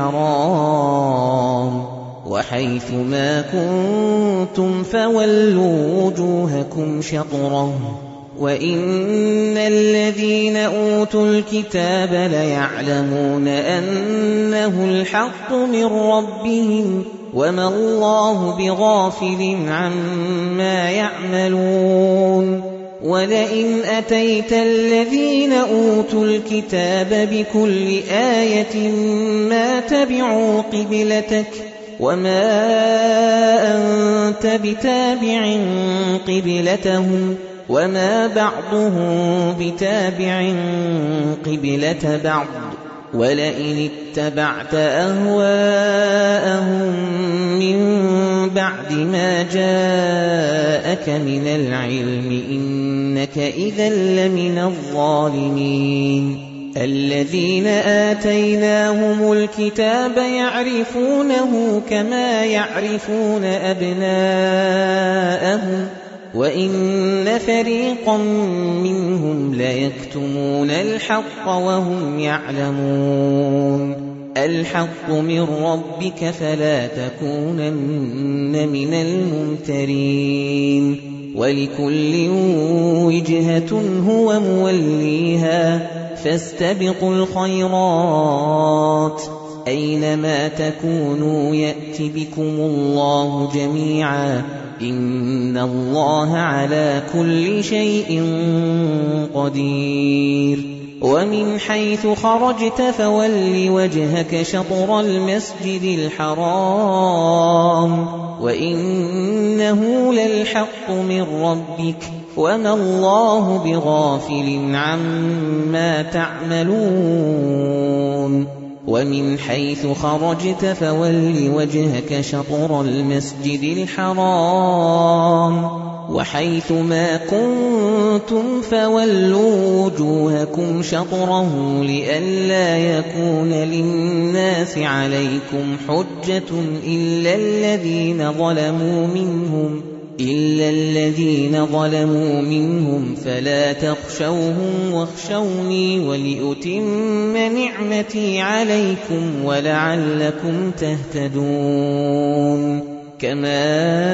الحرام وحيث ما كنتم فولوا وجوهكم شطره وإن الذين أوتوا الكتاب ليعلمون أنه الحق من ربهم وما الله بغافل عما يعملون. ولئن أتيت الذين أوتوا الكتاب بكل آية ما تبعوا قبلتك وما أنت بتابع قبلتهم وما بعضهم بتابع قبلة بعض ولئن اتبعت أهواءهم من بعد ما جاءك من العلم إنك إذا لمن الظالمين. الذين آتيناهم الكتاب يعرفونه كما يعرفون أبناءهم وإن فريقا منهم ليكتمون الحق وهم يعلمون. الحق من ربك فلا تكونن من الممترين. ولكل وجهة هو موليها فاستبقوا الخيرات أينما تكونوا يأت بكم الله جميعا إن الله على كل شيء قدير. ومن حيث خرجت فول وجهك شطر المسجد الحرام وإنه للحق من ربك وما الله بغافل عما تعملون. ومن حيث خرجت فول وجهك شطر المسجد الحرام وحيث ما كنتم فولوا وجوهكم شطره لئلا يكون للناس عليكم حجة إلا الذين ظلموا منهم إلا الذين ظلموا منهم فلا تخشوهم واخشوني ولأتم نعمتي عليكم ولعلكم تهتدون. كما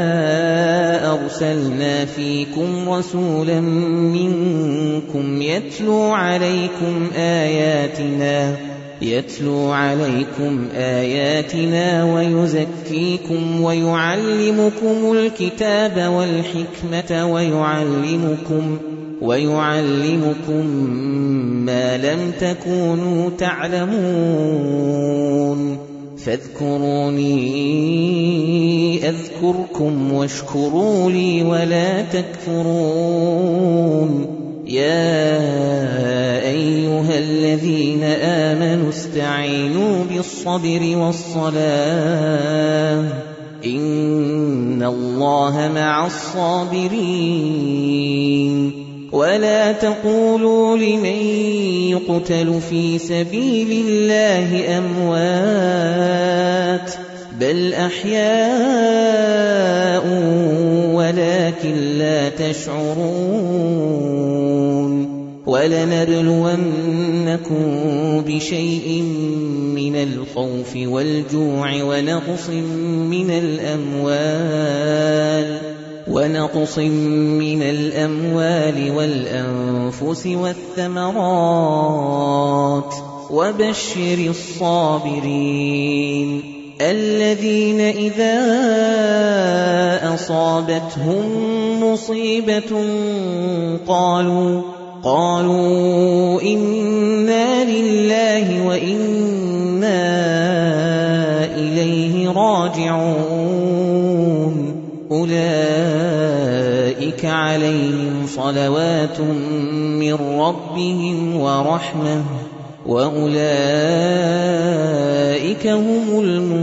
أرسلنا فيكم رسولا منكم يتلو عليكم آياتنا يتلو عليكم آياتنا ويزكيكم ويعلمكم الكتاب والحكمة ويعلمكم ويعلمكم ما لم تكونوا تعلمون. فاذكروني أذكركم واشكروا لي ولا تكفرون. يا أيها الذين آمنوا استعينوا بالصبر والصلاة إِنَّ اللَّهَ مَعَ الصَّابِرِينَ وَلَا تَقُولُوا لِمَن يُقْتَلُ فِي سَبِيلِ اللَّهِ أَمْوَاتٌ بَلْ أَحْيَاءٌ وَلَكِن لَّا تَشْعُرُونَ وَلَنَبْلُوَنَّكُم بِشَيْءٍ مِّنَ الْخَوْفِ وَالْجُوعِ وَنَقْصٍ مِّنَ الْأَمْوَالِ ونقص من الأموال والأنفس والثمرات وبشر الصابرين الذين إذا أصابتهم مصيبة قالوا قالوا إنا لله وإنا إليه راجعون أولئك عليهم صلوات من ربهم ورحمة وأولئك هم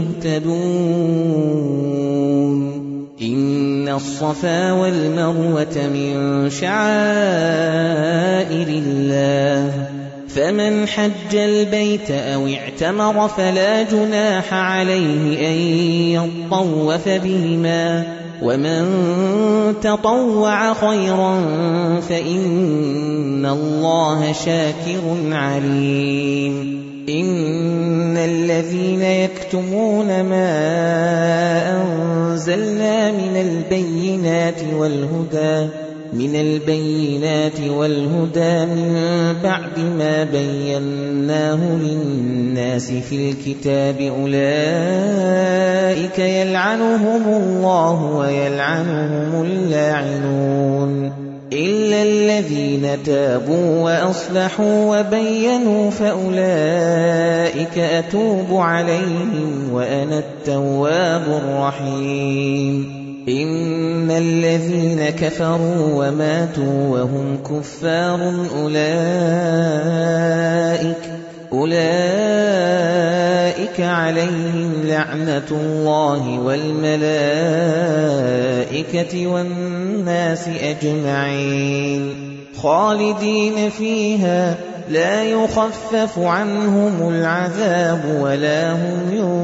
المهتدون إن الصفا والمروة من شعائر الله فمن حج البيت أو اعتمر فلا جناح عليه أن يطوف بهما ومن تطوع خيرا فإن الله شاكر عليم إن الذين يكتمون ما أنزلنا من البينات والهدى من البينات والهدى من بعد ما بيناه للناس في الكتاب أولئك يلعنهم الله ويلعنهم اللاعنون إلا الذين تابوا وأصلحوا وبينوا فأولئك أتوب عليهم وأنا التواب الرحيم إن الذين كفروا وماتوا وهم كفار أولئك أولئك عليهم لعنة الله والملائكة والناس أجمعين خالدين فيها لا يخفف عنهم العذاب ولا هم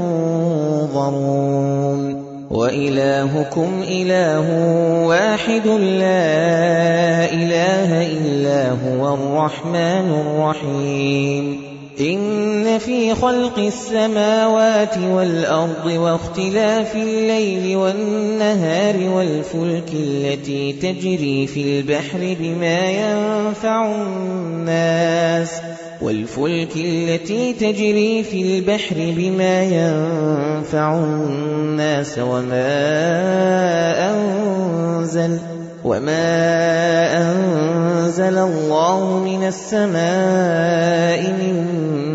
ينظرون وإلهكم إله واحد لا إله إلا هو الرحمن الرحيم إن في خلق السماوات والأرض واختلاف الليل والنهار والفلك التي تجري في البحر بما ينفع الناس والفلك التي تجري في البحر بما ينفع الناس وما أنزل وما أنزل الله من السماء من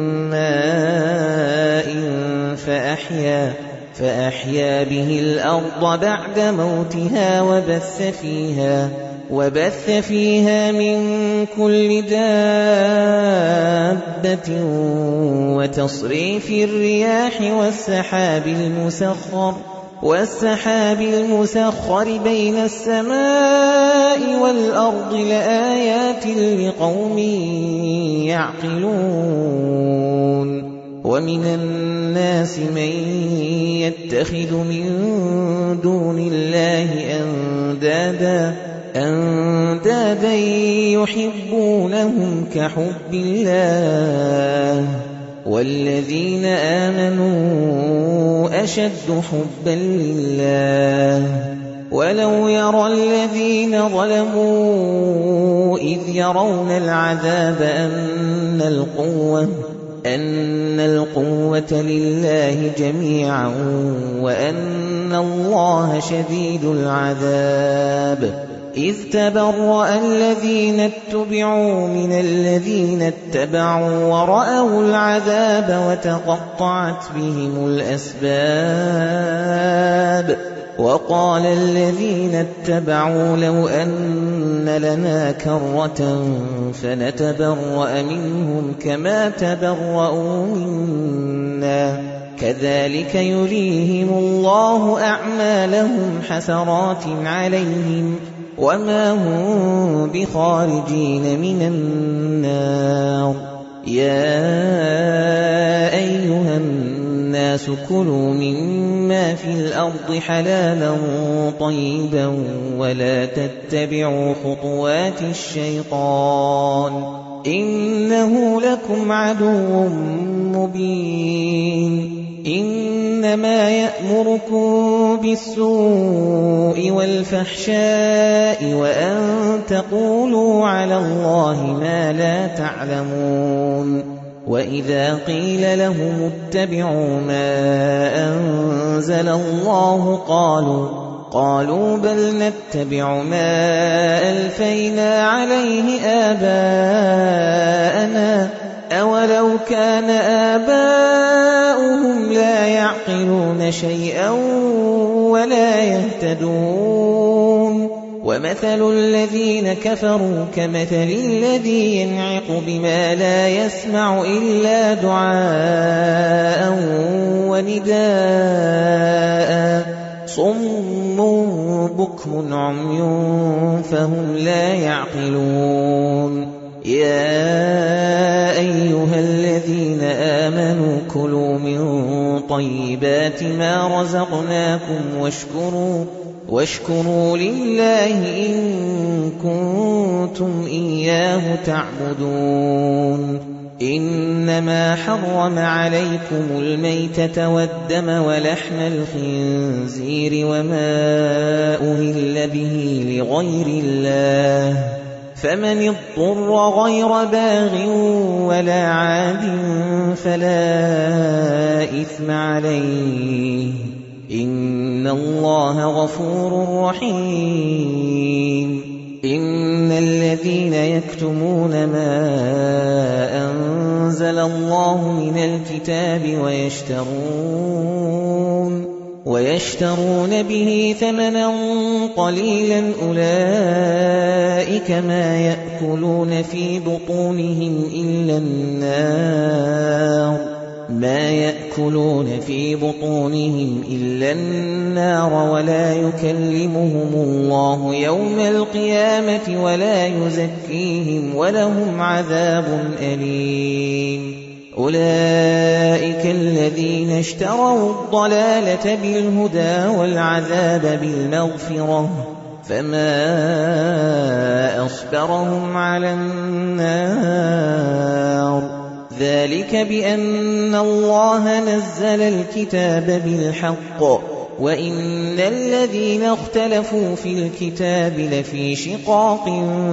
ماء فأحيا فأحيا به الأرض بعد موتها وبث فيها وبث فيها من كل دابة وتصريف الرياح والسحاب المسخر والسحاب المسخر بين السماء والأرض لآيات لقوم يعقلون ومن الناس من يتخذ من دون الله أندادا أندادا يحبونهم كحب الله والذين آمنوا أشد حبا لله ولو يرى الذين ظلموا إذ يرون العذاب أن القوة أن القوة لله جميعا وأن الله شديد العذاب إذ تبرأ الذين اتبعوا من الذين اتبعوا ورأوا العذاب وتقطعت بهم الأسباب وقال الذين اتبعوا لو أن لنا كرة فنتبرأ منهم كما تبرأوا منا كذلك يريهم الله أعمالهم حسرات عليهم وما هم بخارجين من النار. يا أيها الناس كلوا مما في الأرض حلالا طيبا ولا تتبعوا خطوات الشيطان إنه لكم عدو مبين. إنما يأمركم بالسوء والفحشاء وأن تقولوا على الله ما لا تعلمون. وإذا قيل لهم اتبعوا ما أنزل الله قالوا قالوا بل نتبع ما ألفينا عليه آباءنا أولو كان آباؤهم لا يعقلون شيئا ولا يهتدون. ومثل الذين كفروا كمثل الذي ينعق بما لا يسمع إلا دعاء ونداء صم بكم عمي فهم لا يعقلون. يا أيها الذين آمنوا كلوا من طيبات ما رزقناكم واشكروا واشكروا لله إن كنتم إياه تعبدون. إنما حرم عليكم الميتة والدم ولحم الخنزير وما أهل به لغير الله فمن اضطر غير باغ ولا عاد فلا إثم عليه إن الله غفور رحيم. إن الذين يكتمون ما أنزل الله من الكتاب ويشترون ويشترون به ثمنا قليلا أولئك ما يأكلون في بطونهم إلا النار ما يأكلون في بطونهم إلا النار ولا يكلمهم الله يوم القيامة ولا يزكيهم ولهم عذاب أليم. أولئك الذين اشتروا الضلالة بالهدى والعذاب بالمغفرة فما أصبرهم على النار. ذلك بأن الله نزل الكتاب بالحق وإن الذين اختلفوا في الكتاب لفي شقاق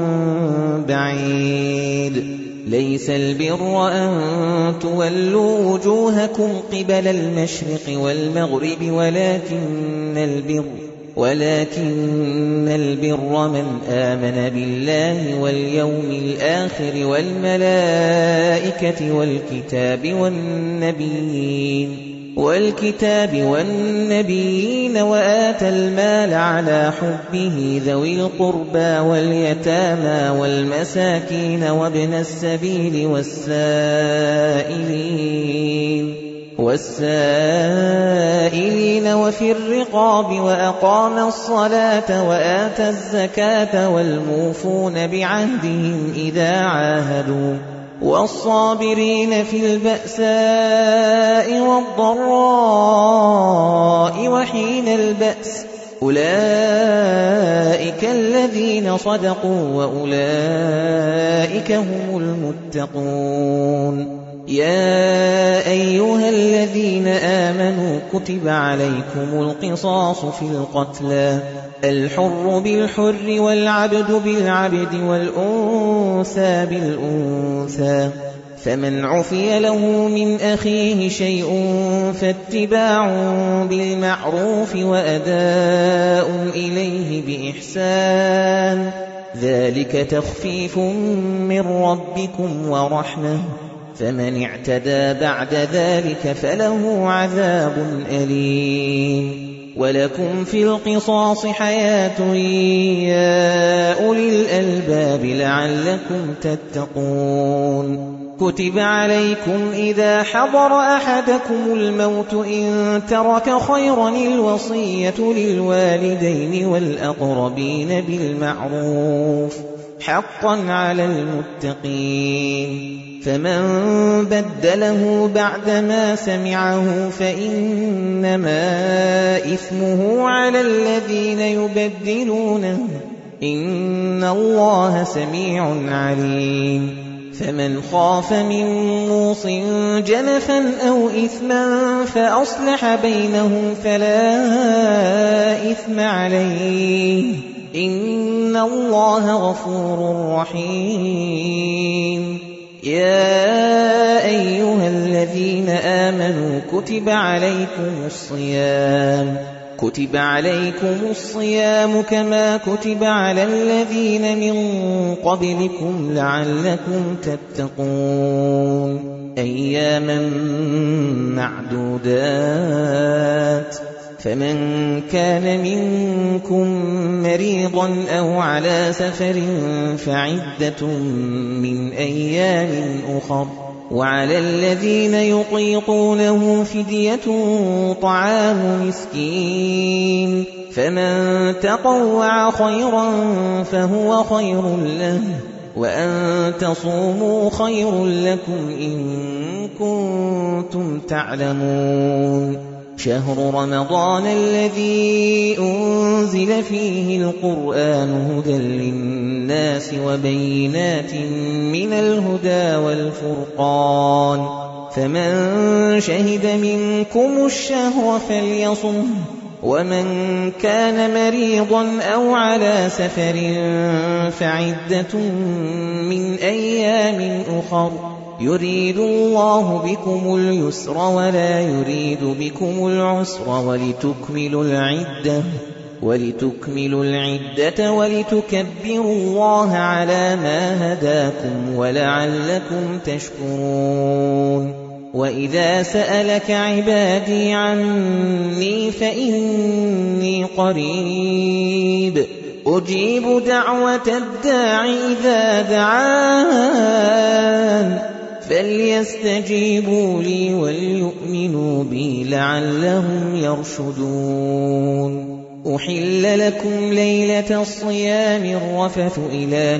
بعيد. ليس البر أن تولوا وجوهكم قبل المشرق والمغرب ولكن البر ولكن البر من آمن بالله واليوم الآخر والملائكة والكتاب والنبيين والكتاب والنبيين وآتى المال على حبه ذوي القربى واليتامى والمساكين وابن السبيل والسائلين والسائلين وفي الرقاب وأقام الصلاة وآتى الزكاة والموفون بعهدهم إذا عاهدوا والصابرين في البأساء والضراء وحين البأس أولئك الذين صدقوا وأولئك هم المتقون. يا أيها الذين آمنوا كتب عليكم القصاص في القتلى الحر بالحر والعبد بالعبد والأنثى بالأنثى فمن عفي له من أخيه شيء فاتباع بالمعروف وأداء إليه بإحسان ذلك تخفيف من ربكم ورحمة فمن اعتدى بعد ذلك فله عذاب أليم. ولكم في القصاص حياة يا أولي الألباب لعلكم تتقون. كتب عليكم إذا حضر أحدكم الموت إن ترك خيرا الوصية للوالدين والأقربين بالمعروف حقا على المتقين فمن بدله بعدما سمعه فإنما إثمه على الذين يبدلونه إن الله سميع عليم فمن خاف من موص جنفا أو إثما فأصلح بينهم فلا إثم عليه إن الله غفور رحيم يا أيها الذين آمنوا كتب عليكم الصيام كتب عليكم الصيام كما كتب على الذين من قبلكم لعلكم تتقون أياما معدودات فمن كان منكم مريضا أو على سفر فعدة من أيام أخر وعلى الذين يطيقونه فدية طعام مسكين فمن تطوع خيرا فهو خير له وأن تصوموا خير لكم إن كنتم تعلمون شهر رمضان الذي أنزل فيه القرآن هدى للناس وبينات من الهدى والفرقان فمن شهد منكم الشهر فليصمه ومن كان مريضا أو على سفر فعدة من أيام أخر يريد الله بكم اليسر ولا يريد بكم العسر ولتكملوا العدة ولتكملوا العدة ولتكبروا الله على ما هداكم ولعلكم تشكرون وإذا سألك عبادي عني فإني قريب أجيب دعوة الداع إذا دعان فليستجيبوا لي وليؤمنوا بي لعلهم يرشدون أحل لكم ليلة الصيام الرفث إلى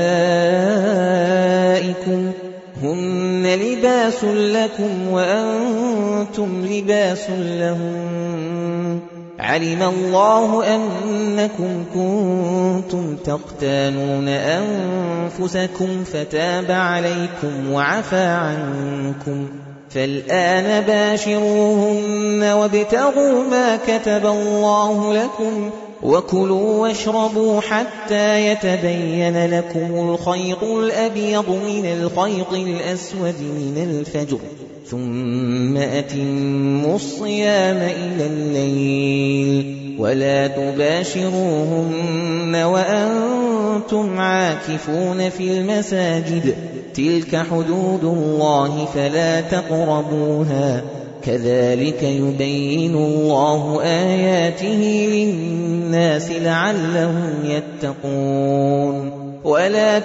نسائكم هن لباس لكم وأنتم لباس لهم علم الله أنكم كنتم تختانون أنفسكم فتاب عليكم وعفى عنكم فالآن باشروهن وابتغوا ما كتب الله لكم وكلوا واشربوا حتى يتبين لكم الخيط الأبيض من الخيط الأسود من الفجر ثم أتموا الصيام إلى الليل ولا تباشروهن وأنتم عاكفون في المساجد تلك حدود الله فلا تقربوها كذلك يبين الله آياته للناس لعلهم يتقون ولا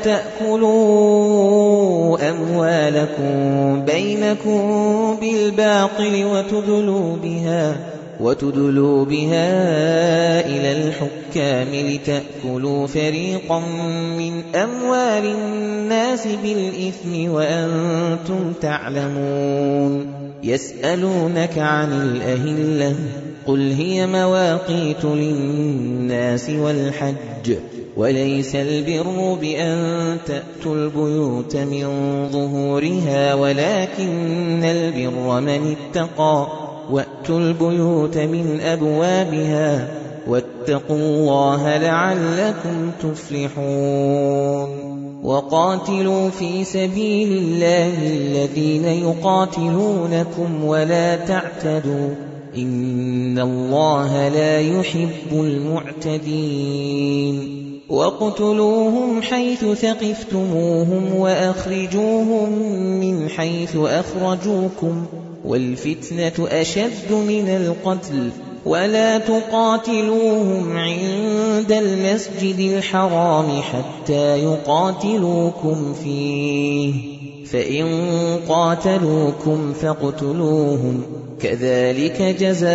تأكلوا أموالكم بينكم بالباطل وتدلوا بها وتدلوا بها إلى الحكام لتأكلوا فريقا من أموال الناس بالإثم وأنتم تعلمون يسألونك عن الأهلة قل هي مواقيت للناس والحج وليس البر بأن تأتوا البيوت من ظهورها ولكن البر من اتقى وأتوا البيوت من أبوابها واتقوا الله لعلكم تفلحون وقاتلوا في سبيل الله الذين يقاتلونكم ولا تعتدوا إن الله لا يحب المعتدين واقتلوهم حيث ثقفتموهم وأخرجوهم من حيث أخرجوكم والفتنة أشد من القتل ولا تقاتلوهم عند المسجد الحرام حتى يقاتلوكم فيه فإن قاتلوكم فاقتلوهم كذلك جزاء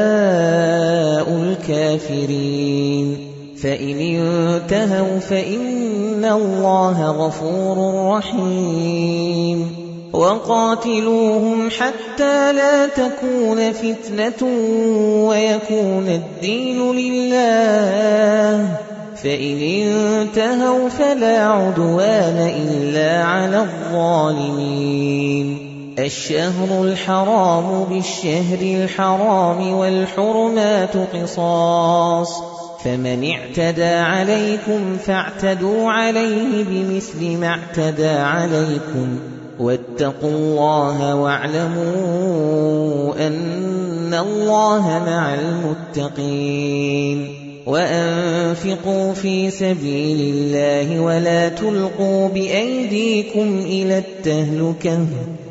الكافرين فإن انتهوا فإن الله غفور رحيم وقاتلوهم حتى لا تكون فتنة ويكون الدين لله فإن انتهوا فلا عدوان إلا على الظالمين الشهر الحرام بالشهر الحرام والحرمات قصاص فمن اعتدى عليكم فاعتدوا عليه بمثل ما اعتدى عليكم واتقوا الله واعلموا أن الله مع المتقين وأنفقوا في سبيل الله ولا تلقوا بأيديكم إلى التهلكة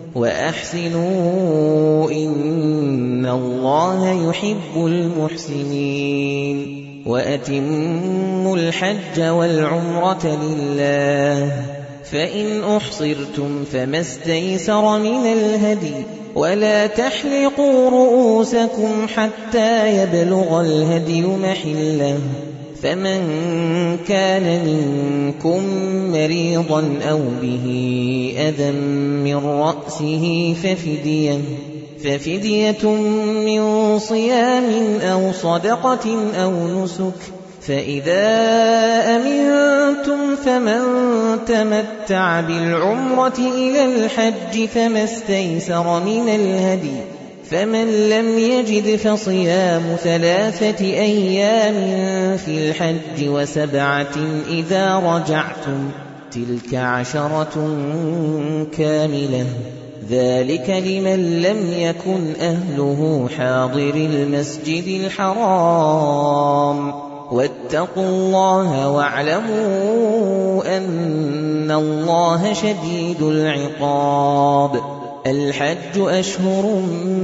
وأحسنوا إن الله يحب المحسنين وأتموا الحج والعمرة لله فإن أحصرتم فما استيسر من الهدي ولا تحلقوا رؤوسكم حتى يبلغ الهدي محله فمن كان منكم مريضا أو به أذى من رأسه ففدية ففدية من صيام أو صدقة أو نسك فإذا أمنتم فمن تمتع بالعمرة إلى الحج فما استيسر من الهدي فمن لم يجد فصيام ثلاثة أيام في الحج وسبعة إذا رجعتم تلك عشرة كاملة ذلك لمن لم يكن أهله حاضر المسجد الحرام واتقوا الله واعلموا أن الله شديد العقاب الحج أشهر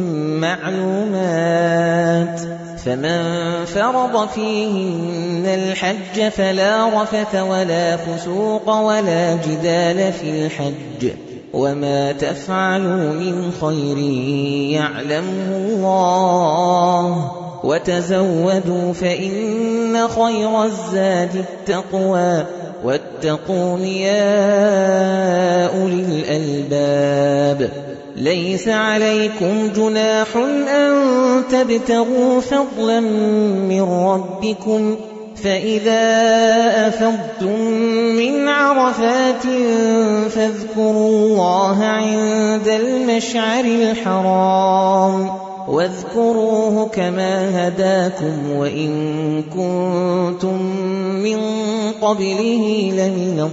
معلومات فمن فرض فيهن الحج فلا رفث ولا فسوق ولا جدال في الحج وما تفعلوا من خير يعلمه الله وتزودوا فإن خير الزاد التقوى واتقون يا أولي الألباب ليس عليكم جناح أن تبتغوا فضلا من ربكم فإذا أفضتم من عرفات فاذكروا الله عند المشعر الحرام واذكروه كما هداكم وإن كنتم من قبله لمن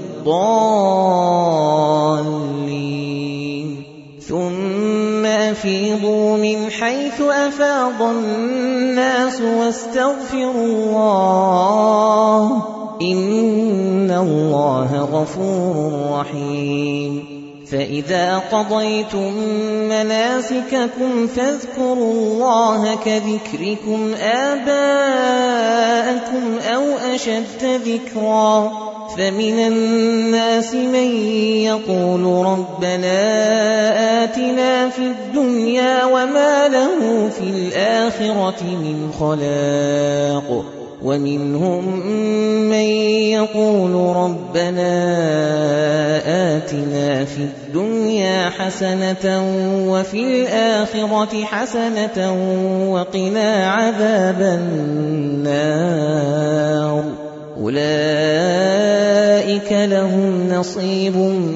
الضالين ثم أفيضوا من حيث أفاض الناس واستغفروا الله إن الله غفور رحيم فإذا قضيتم مناسككم فاذكروا الله كذكركم آباءكم أو أشد ذكرا فمن الناس من يقول ربنا آتنا في الدنيا وما له في الآخرة من خلاق ومنهم من يقول ربنا آتنا في الدنيا حسنة وفي الآخرة حسنة وقنا عذاب النار أولئك لهم نصيب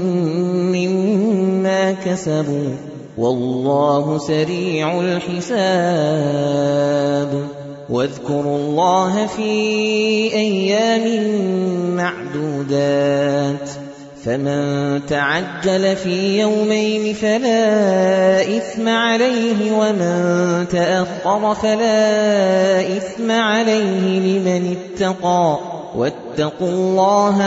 مما كسبوا والله سريع الحساب واذكروا الله في أيام معدودات فمن تعجل في يومين فلا إثم عليه ومن تأخر فلا إثم عليه لمن اتقى واتقوا الله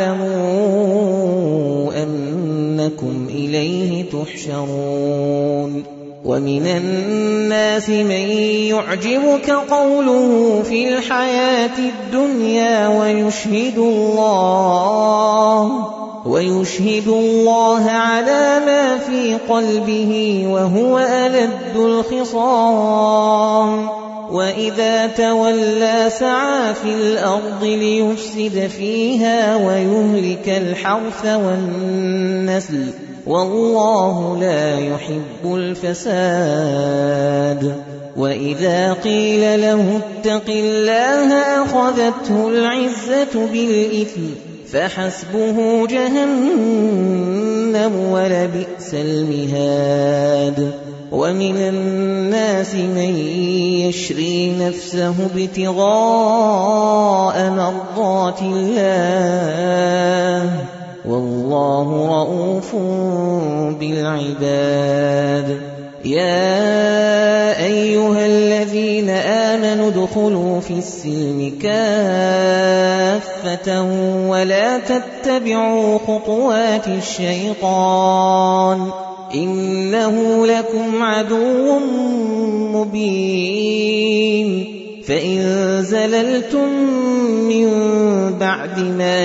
واعلموا أنكم إليه تحشرون ومن الناس من يعجبك قوله في الحياة الدنيا ويشهد الله ويشهد الله على ما في قلبه وهو ألد الخصام وإذا تولى سعى في الأرض ليفسد فيها ويهلك الحرث والنسل والله لا يحب الفساد وإذا قيل له اتق الله أخذته العزة بالإثم فحسبه جهنم ولبئس المهاد ومن الناس من يشري نفسه ابتغاء مرضات الله والله رؤوف بالعباد يا أيها الذين آمنوا ادخلوا في السلم كافة ولا تتبعوا خطوات الشيطان إنه لكم عدو مبين فإن زللتم من بعد ما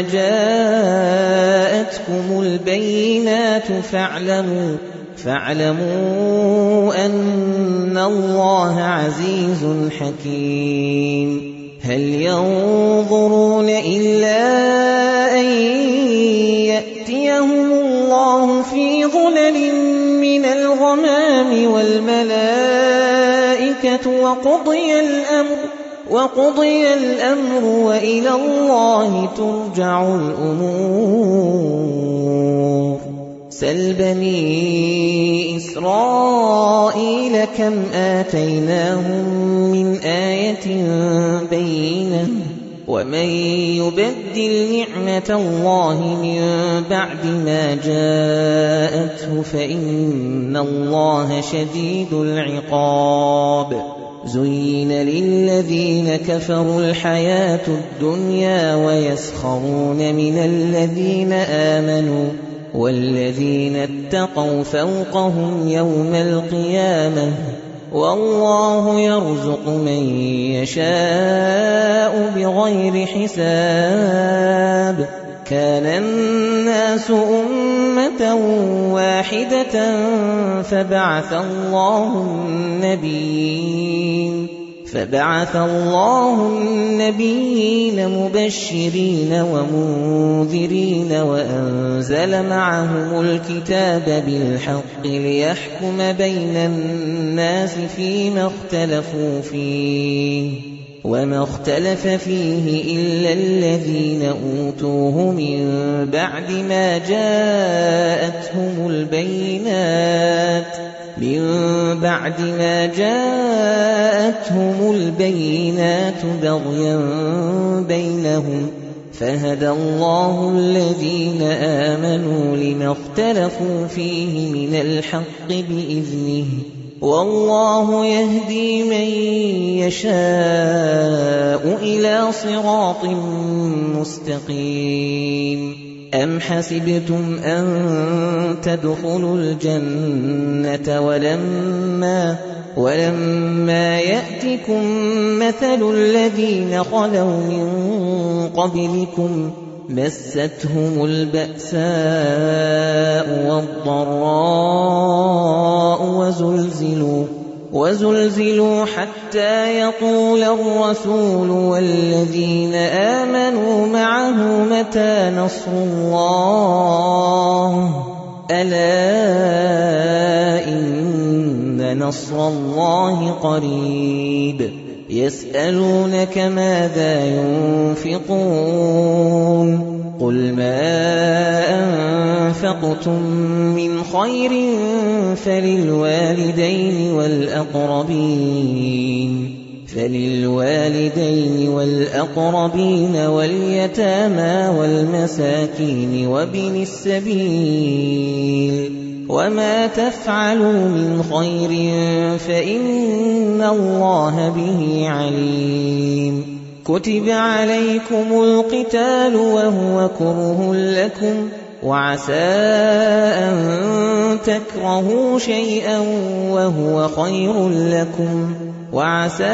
جاءتكم البينات فاعلموا فاعلموا أن الله عزيز حكيم هل ينظرون إلا أن يأتيهم الله في ظلل من الغمام والملائكة وقضي الأمر وقضي الأمر وإلى الله ترجع الأمور سل بني إسرائيل كم آتيناهم من آية بينة ومن يبدل نعمة الله من بعد ما جاءته فإن الله شديد العقاب زين للذين كفروا الحياة الدنيا ويسخرون من الذين آمنوا والذين اتقوا فوقهم يوم القيامة والله يرزق من يشاء بغير حساب كان الناس أمة واحدة فبعث الله النبيين فبعث الله النبيين مبشرين ومنذرين وأنزل معهم الكتاب بالحق ليحكم بين الناس فيما اختلفوا فيه وما اختلف فيه إلا الذين أوتوه من بعد ما جاءتهم البينات من بعد ما جاءتهم البينات بغيا بينهم فهدى الله الذين آمنوا لما اختلفوا فيه من الحق بإذنه والله يهدي من يشاء إلى صراط مستقيم أم حسبتم أن تدخلوا الجنة ولما ولما يأتكم مثل الذين خلوا من قبلكم مستهم البأساء والضراء وزلزلوا وزلزلوا حتى يقول الرسول والذين آمنوا معه متى نصر الله ألا إن نصر الله قريب يسألونك ماذا ينفقون قل ما أنفقتم من خير فللوالدين والأقربين فللوالدين والأقربين واليتامى والمساكين وابن السبيل وما تفعلوا من خير فإن الله به عليم كتب عليكم القتال وهو كره لكم وعسى أن تكرهوا شيئا وهو خير لكم وعسى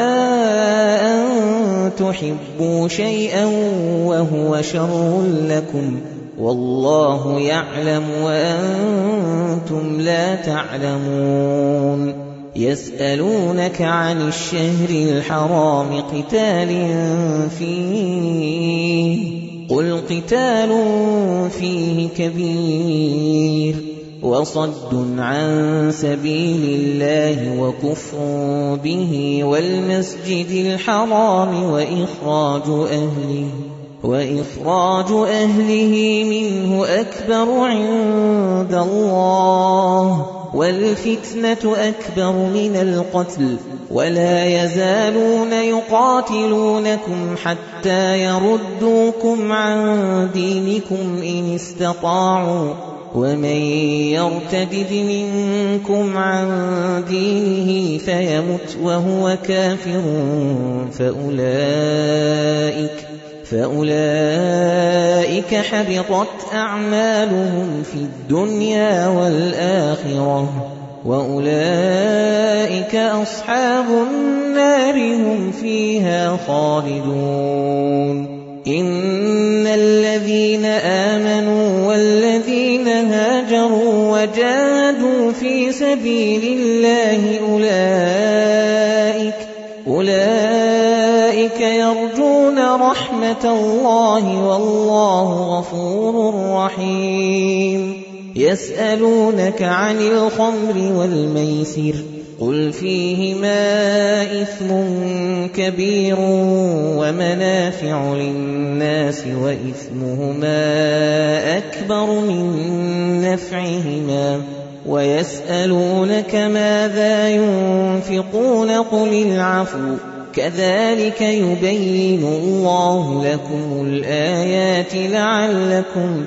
أن تحبوا شيئا وهو شر لكم والله يعلم وأنتم لا تعلمون يسألونك عن الشهر الحرام قتال فيه قل قتال فيه كبير وصد عن سبيل الله وكفر به والمسجد الحرام وإخراج أهله وإخراج أهله منه أكبر عند الله والفتنة أكبر من القتل ولا يزالون يقاتلونكم حتى يردوكم عن دينكم إن استطاعوا ومن يرتد منكم عن دينه فيمت وهو كافر فأولئك فأولئك حبطت أعمالهم في الدنيا والآخرة وأولئك أصحاب النار هم فيها خالدون إن الذين آمنوا والذين هاجروا وجاهدوا في سبيل الله أولئك أولئك يرجون رحمة الله والله غفور رحيم يسألونك عن الخمر والميسر قل فيهما إثم كبير ومنافع للناس وإثمهما أكبر من نفعهما ويسألونك ماذا ينفقون قل العفو كذلك يبين الله لكم الآيات لعلكم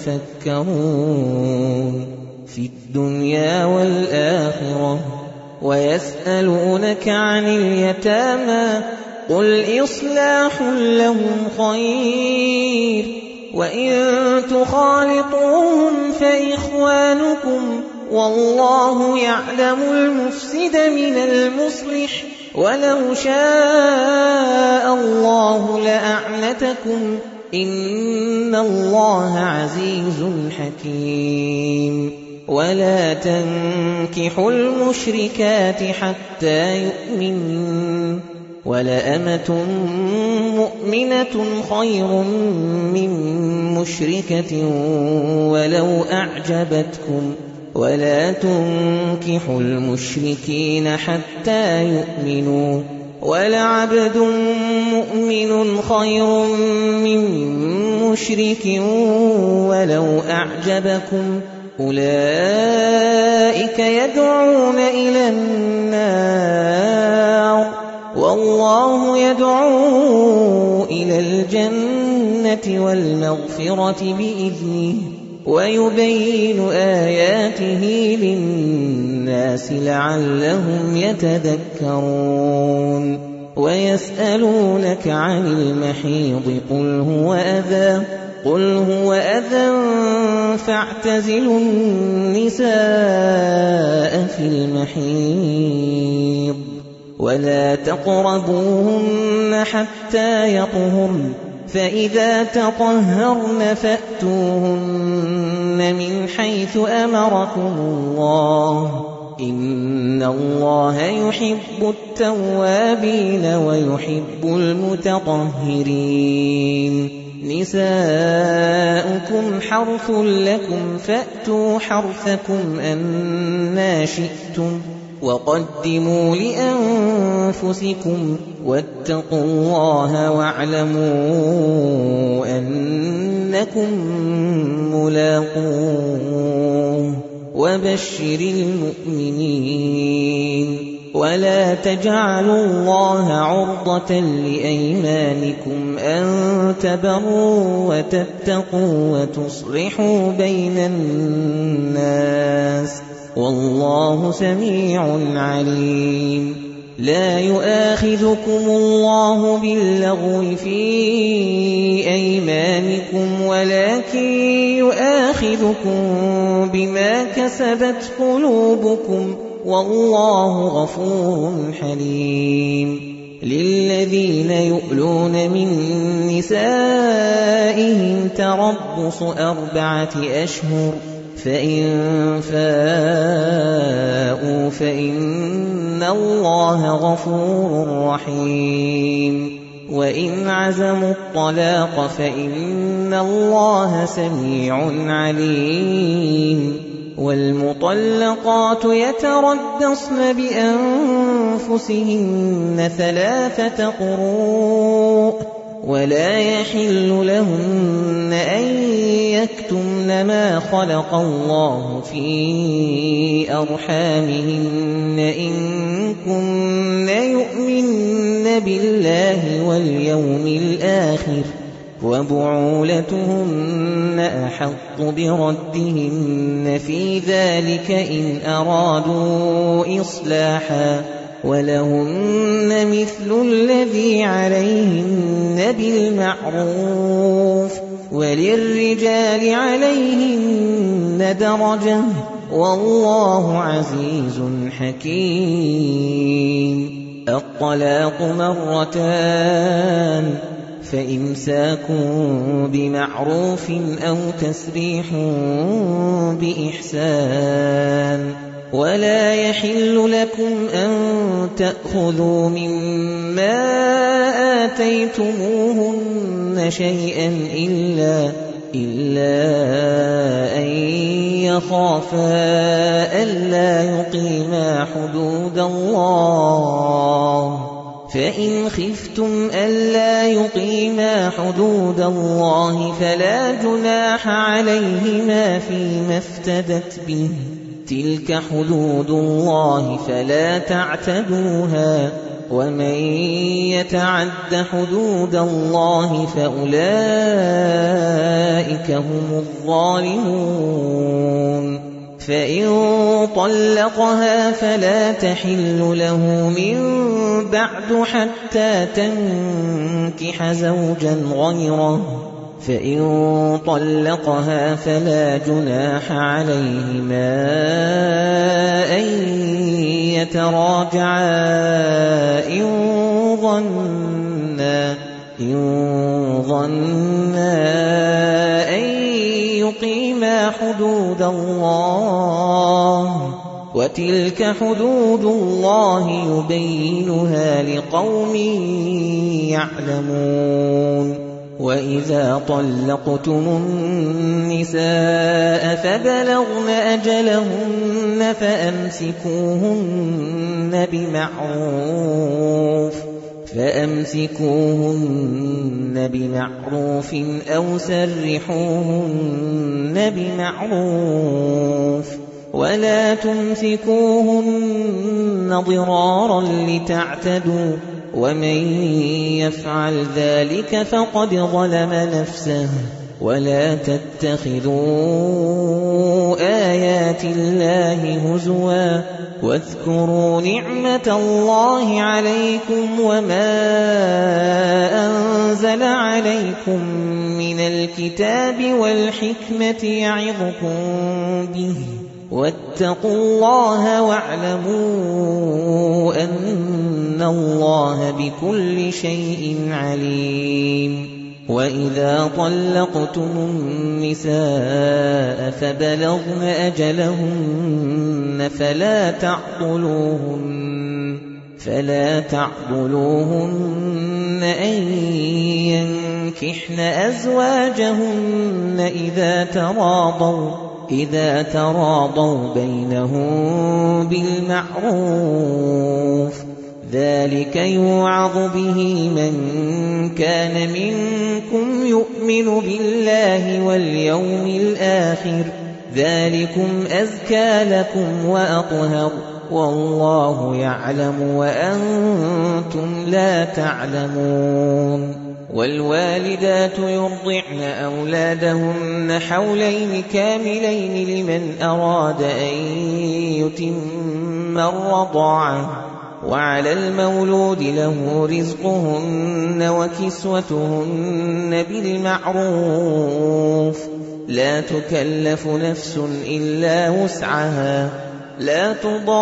تتفكرون في الدنيا والآخرة ويسألونك عن اليتامى قل إصلاح لهم خير وإن تخالطوهم فإخوانكم والله يعلم المفسد من المصلح ولو شاء الله لأعنتكم إن الله عزيز حكيم ولا تنكحوا المشركات حتى يؤمنوا ولأمة مؤمنة خير من مشركة ولو أعجبتكم ولا تنكحوا المشركين حتى يؤمنوا ولعبد مؤمن خير من مشرك ولو أعجبكم أولئك يدعون إلى النار والله يدعو إلى الجنة والمغفرة بإذنه ويبين آياته للناس لعلهم يتذكرون ويسألونك عن المحيض قل هو أذى قل هو أذى فاعتزلوا النساء في المحيض ولا تقربوهن حتى يطهرن فإذا تطهرن فأتوهن من حيث أمركم الله إن الله يحب التوابين ويحب المتطهرين نساؤكم حرث لكم فأتوا حرثكم أنى شئتم وقدموا لأنفسكم واتقوا الله واعلموا أنكم ملاقوه وبشر المؤمنين ولا تجعلوا الله عرضة لأيمانكم أن تبروا وتتقوا وتصلحوا بين الناس والله سميع عليم لا يؤاخذكم الله باللغو في أيمانكم ولكن يؤاخذكم بما كسبت قلوبكم والله غفور حليم للذين يؤلون من نسائهم تربص أربعة أشهر فإن فاءوا فإن الله غفور رحيم وإن عزموا الطلاق فإن الله سميع عليم والمطلقات يتربصن بأنفسهن ثلاثة قروء ولا يحل لهن أن يكتمن ما خلق الله في أرحامهن إن كن يؤمن بالله واليوم الآخر وبعولتهن أحق بردهن في ذلك إن أرادوا إصلاحا ولهن مثل الذي عليهن بالمعروف وللرجال عليهن درجة والله عزيز حكيم. الطلاق مرتان فإمساك بمعروف أو تسريح بإحسان ولا يحل لكم أن تأخذوا مما آتيتموهن شيئا إلا إلا أن يخافا ألا يقيما حدود الله فإن خفتم ألا يقيما حدود الله فلا جناح عليهما فيما افتدت به تلك حدود الله فلا تعتدوها ومن يتعد حدود الله فأولئك هم الظالمون. فإن طلقها فلا تحل له من بعد حتى تنكح زوجا غيره فإن طلقها فلا جناح عليهما أن يتراجعا إن ظنا إن ظنا أن يقيما حدود الله وتلك حدود الله يبينها لقوم يعلمون. وإذا طلقتم النساء فبلغن أجلهن فأمسكوهن بمعروف فأمسكوهن بمعروف أو سرحوهن بمعروف ولا تمسكوهن ضرارا لتعتدوا ومن يفعل ذلك فقد ظلم نفسه ولا تتخذوا آيات الله هزوا واذكروا نعمة الله عليكم وما أنزل عليكم من الكتاب والحكمة يعظكم به واتقوا الله واعلموا أن الله بكل شيء عليم. وإذا طلقتم النساء فبلغن أجلهن فلا تعضلوهن فلا تعضلوهن أن ينكحن أزواجهن إذا تراضوا إذا تراضوا بينهم بالمعروف ذلك يوعظ به من كان منكم يؤمن بالله واليوم الآخر ذلكم أزكى لكم وأطهر والله يعلم وأنتم لا تعلمون. والوالدات يرضعن أولادهن حولين كاملين لمن أراد أن يتم الرضاعة وعلى المولود له رزقهن وكسوتهن بالمعروف لا تكلف نفس إلا وسعها لا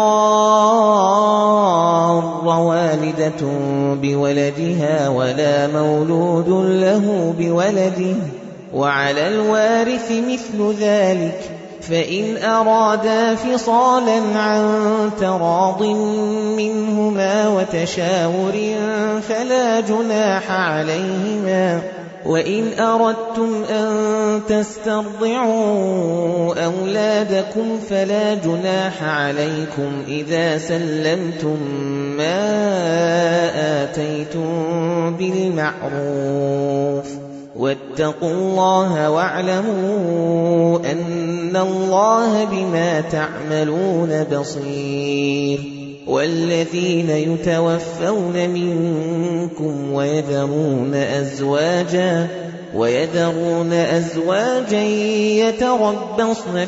تضار والدة بولدها ولا مولود له بولده، وعلى الوارث مثل ذلك، فإن أرادا فصالا عن تراض منهما وتشاور فلا جناح عليهما. وإن أردتم أن تسترضعوا أولادكم فلا جناح عليكم إذا سلمتم ما آتيتم بالمعروف، واتقوا الله واعلموا أن الله بما تعملون بصير. والذين يتوفون منكم ويذرون أزواجا ويذرون أزواجا يتربصن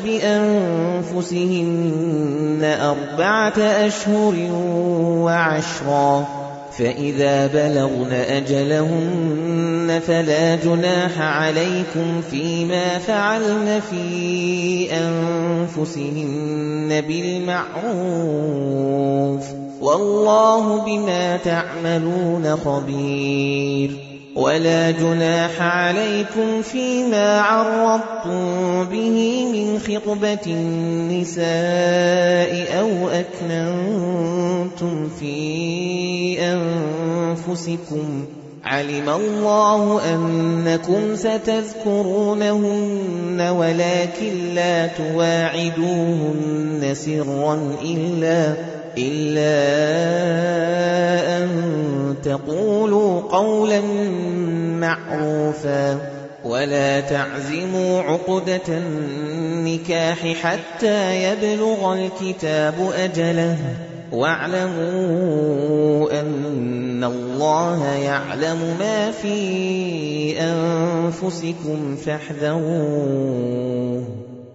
بأنفسهن أربعة أشهر وعشرا، فإذا بلغن أجلهن فلا جناح عليكم فيما فعلن في أنفسهن بالمعروف، والله بما تعملون خبير. ولا جناح عليكم فيما عرضتم به من خطبة النساء أو أكننتم في أنفسكم، علم الله أنكم ستذكرونهن ولكن لا تواعدوهن سرا إلا إلا أن تقولوا قولا معروفا، ولا تعزموا عقدة النكاح حتى يبلغ الكتاب أجله، واعلموا أن الله يعلم ما في أنفسكم فاحذروه،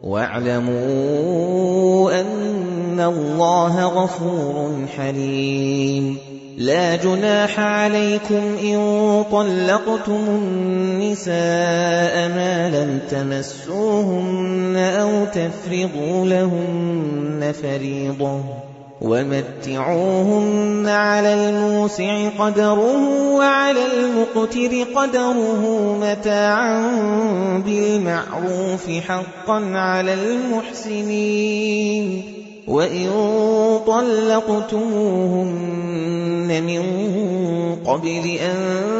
واعلموا أن الله غفور حليم. لا جناح عليكم إن طلقتم النساء ما لم تمسوهن أو تفرضوا لهن فريضة، ومتعوهن على الموسع قدره وعلى المقتر قدره متاعا بالمعروف حقا على المحسنين. وإن طلقتموهن من قبل أن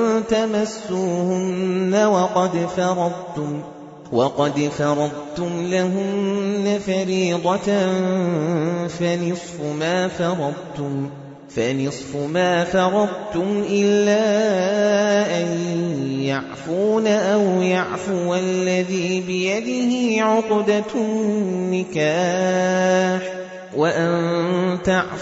تمسوهن وقد فرضتم وقد فرضتم لهن فريضة فنصف ما فرضتم فنصف ما فرضتم إلا أن يعفون أو يعفو الذي بيده عقدة النكاح، وأن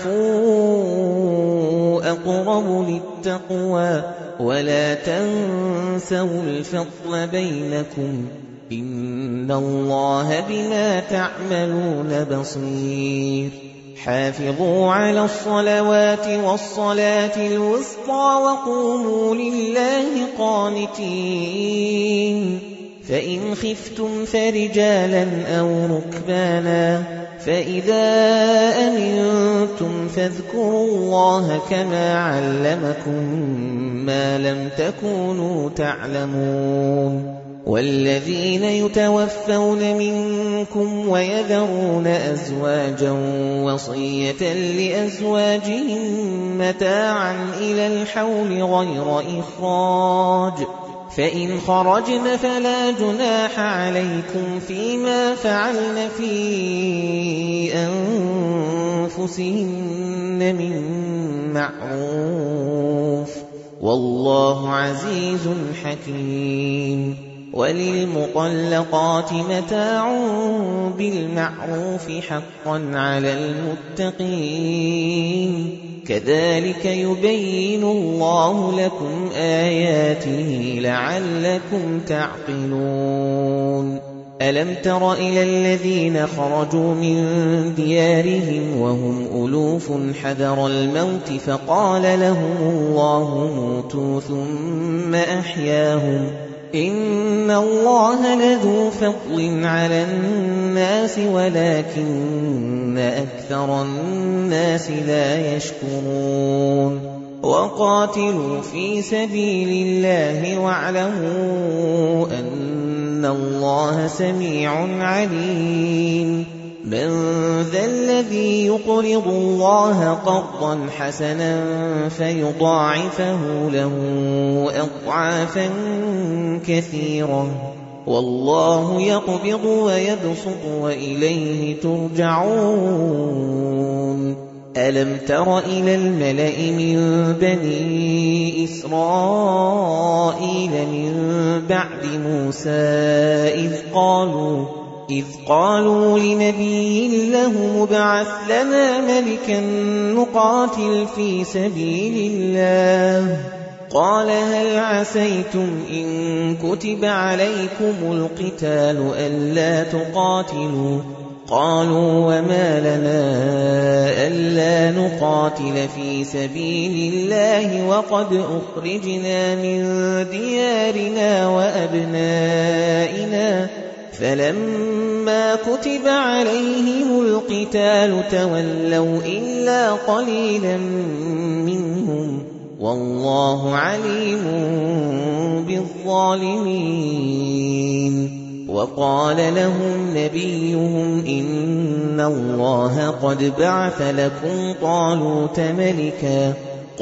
تعفوا أقرب للتقوى، ولا تنسوا الفضل بينكم، إن الله بما تعملون بصير. حافظوا على الصلوات والصلاة الوسطى وقوموا لله قانتين، فإن خفتم فرجالا أو ركبانا، فإذا أمنتم فاذكروا الله كما علمكم ما لم تكونوا تعلمون. والذين يتوفون منكم ويذرون أزواجا وصية لأزواجهم متاعا إلى الحول غير إخراج، فإن خرجن فلا جناح عليكم فيما فعلن في أنفسهن من معروف، والله عزيز حكيم. وللمطلقات متاع بالمعروف حقا على المتقين، كذلك يبين الله لكم آياته لعلكم تعقلون. ألم تر إلى الذين خرجوا من ديارهم وهم ألوف حذر الموت فقال لهم الله موتوا ثم أحياهم إِنَّ اللَّهَ لَذُو فَضْلٍ عَلَى النَّاسِ وَلَكِنَّ أَكْثَرَ النَّاسِ لَا يَشْكُرُونَ وَقَاتِلُوا فِي سَبِيلِ اللَّهِ وَاعْلَمُوا أَنَّ اللَّهَ سَمِيعٌ عَلِيمٌ مَنْ ذَا الَّذِي يُقْرِضُ اللَّهَ قَرْضًا حَسَنًا فَيُضَاعِفَهُ لَهُ أَضْعَافًا كَثِيرًا وَاللَّهُ يَقْبِضُ وَيَبْسُطُ وَإِلَيْهِ تُرْجَعُونَ أَلَمْ تَرَ إِلَى الْمَلَإِ مِنْ بَنِي إِسْرَائِيلَ مِنْ بَعْدِ مُوسَى إِذْ قَالُوا إِذْ قَالُوا لِنَبِيٍّ لَهُمُ ابْعَثْ لَنَا مَلِكًا نُقَاتِلْ فِي سَبِيلِ اللَّهِ قَالَ هَلْ عَسَيْتُمْ إِن كُتِبَ عَلَيْكُمُ الْقِتَالُ أَلَّا تُقَاتِلُوا قَالُوا وَمَا لَنَا أَلَّا نُقَاتِلَ فِي سَبِيلِ اللَّهِ وَقَدْ أُخْرِجْنَا مِنْ دِيَارِنَا وَأَبْنَائِنَا فَلَمَّا كُتِبَ عَلَيْهِمُ الْقِتَالُ تَوَلَّوْا إِلَّا قَلِيلًا مِنْهُمْ وَاللَّهُ عَلِيمٌ بِالظَّالِمِينَ وَقَالَ لَهُمْ نَبِيُّهُمْ إِنَّ اللَّهَ قَدْ بَعَثَ لَكُمْ طَالُوتَ مَلِكًا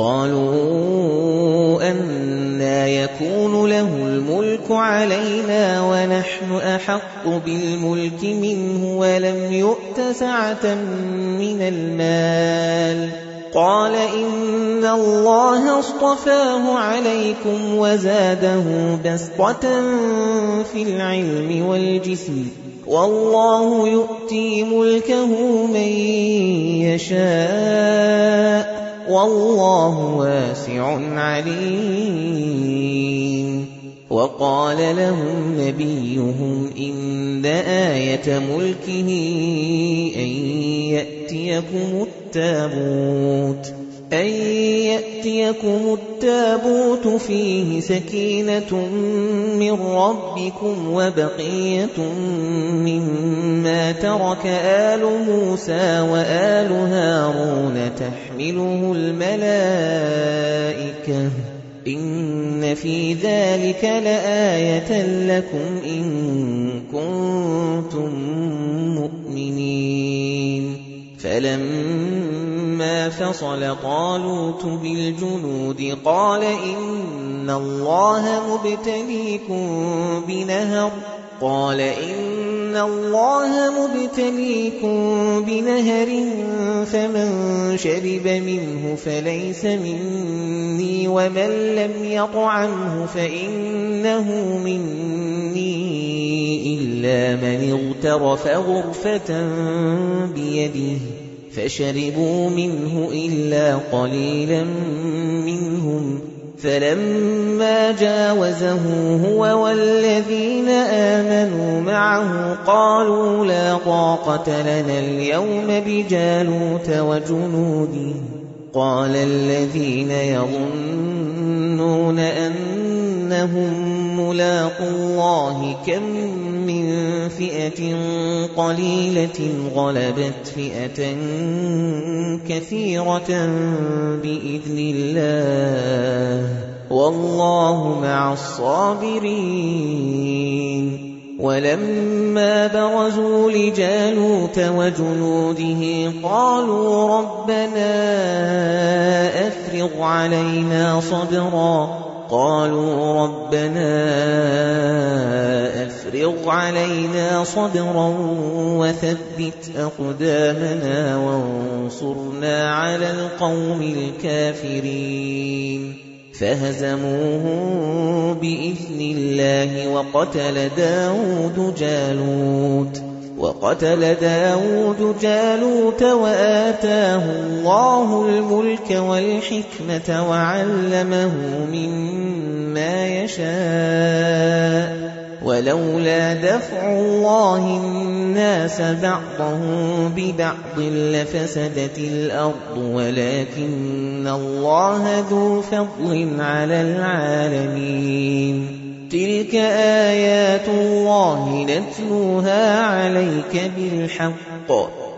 قَالُوا أَنَّىٰ يَكُونُ لَهُ الْمُلْكُ عَلَيْنَا وَنَحْنُ أَحَقُّ بِالْمُلْكِ مِنْهُ وَلَمْ يُؤْتَ سَعَةً مِنَ الْمَالِ قَالَ إِنَّ اللَّهَ اصْطَفَاهُ عَلَيْكُمْ وَزَادَهُ بَسْطَةً فِي الْعِلْمِ وَالْجِسْمِ وَاللَّهُ يُؤْتِي مُلْكَهُ مَن يَشَاءُ وَاللَّهُ وَاسِعٌ عَلِيمٌ وَقَالَ لَهُمْ نَبِيُّهُمْ إِنَّ آيَةَ مُلْكِهِ أَن يَأْتِيَكُمُ التَّابُوتُ أَن يَأْتِيَكُمُ التَّابُوتُ فِيهِ سَكِينَةٌ مِّن رَّبِّكُمْ وَبَقِيَّةٌ مِّمَّا تَرَكَ آلُ مُوسَىٰ وَآلُ هَارُونَ تَحْمِلُهُ الْمَلَائِكَةُ ۚ إِنَّ فِي ذَٰلِكَ لَآيَةً لَّكُمْ إِن كُنتُم مُّؤْمِنِينَ فَلَمَّا فَصَلَ طَالُوتُ بِالْجُنُودِ قَالَ إِنَّ اللَّهَ مُبْتَلِيكُم بِنَهَرٍ قال إن الله مبتليكم بنهر فمن شرب منه فليس مني ومن لم يطعمه فإنه مني إلا من اغترف غرفة بيده فشربوا منه إلا قليلا منهم فَلَمَّا جَاوَزَهُ هُوَ وَالَّذِينَ آمَنُوا مَعَهُ قَالُوا لَا طَاقَةَ لَنَا الْيَوْمَ بِجَالُوتَ وَجُنُودِهِ قَالَ الَّذِينَ يَظُنُّونَ أَنَّهُم مُّلَاقُو اللَّهِ كَم مِّن فِئَةٍ قَلِيلَةٍ غَلَبَتْ فِئَةً كَثِيرَةً بِإِذْنِ اللَّهِ وَاللَّهُ مَعَ الصَّابِرِينَ وَلَمَّا بَرَزُوا لِجَالُوتَ وَجُنُودِهِ قَالُوا رَبَّنَا أَفْرِغْ عَلَيْنَا صَبْرًا قَالُوا رَبَّنَا أَفْرِغْ عَلَيْنَا صَبْرًا وَثَبِّتْ أَقْدَامَنَا وَانصُرْنَا عَلَى الْقَوْمِ الْكَافِرِينَ فَهَزَمُوهُم بِإِذْنِ اللَّهِ وَقَتَلَ دَاوُودُ جَالُوتَ وَقَتَلَ دَاوُودُ جَالُوتَ وَآتَاهُ اللَّهُ الْمُلْكَ وَالْحِكْمَةَ وَعَلَّمَهُ مِمَّا يَشَاءُ وَلَوْلَا دَفْعُ اللَّهِ النَّاسَ بَعْضَهُم بِبَعْضٍ لَّفَسَدَتِ الْأَرْضُ وَلَٰكِنَّ اللَّهَ ذُو فَضْلٍ عَلَى الْعَالَمِينَ تِلْكَ آيَاتُ اللَّهِ نَتْلُوهَا عَلَيْكَ بِالْحَقِّ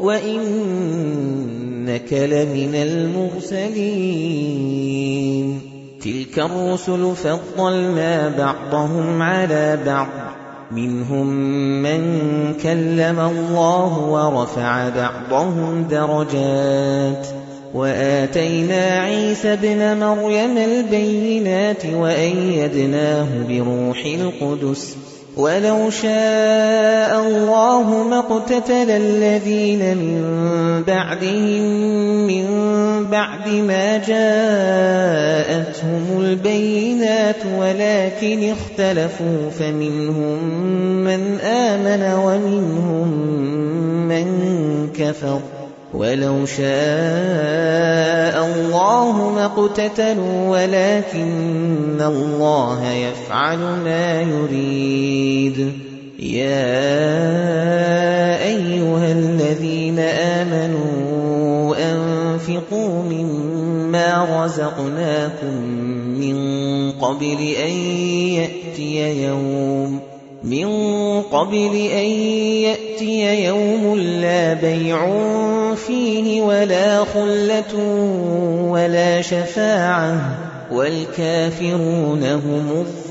وَإِنَّكَ لَمِنَ الْمُرْسَلِينَ تِلْكَ الرُّسُلُ فَضَّلْنَا بَعْضَهُمْ عَلَى بَعْضٍ مِنْهُمْ مَنْ كَلَّمَ اللَّهُ وَرَفَعَ بَعْضَهُمْ دَرَجَاتٍ وَآتَيْنَا عِيسَى ابْنَ مَرْيَمَ الْبَيِّنَاتِ وَأَيَّدْنَاهُ بِرُوحِ الْقُدُسِ وَلَوْ شَاءَ اللَّهُ مَا اقْتَتَلَ الَّذِينَ مِن بَعْدِهِم مِّن بَعْدِ مَا جَاءَتْهُمُ الْبَيِّنَاتُ وَلَكِنِ اخْتَلَفُوا فَمِنْهُم مَّنْ آمَنَ وَمِنْهُم مَّن كَفَرَ وَلَوْ شَاءَ اللَّهُ مَا اقْتَتَلُوا وَلَكِنَّ اللَّهَ يَفْعَلُ مَا يُرِيدُ يَا أَيُّهَا الَّذِينَ آمَنُوا أَنفِقُوا مِمَّا رَزَقْنَاكُم مِّن قَبْلِ أَن يَأْتِيَ يَوْمٌ مِّن قَبْلِ أَن يَأْتِيَ يَوْمٌ لَّا بَيْعٌ فِيهِ وَلَا خُلَّةٌ وَلَا شَفَاعَةٌ وَالْكَافِرُونَ هُمُ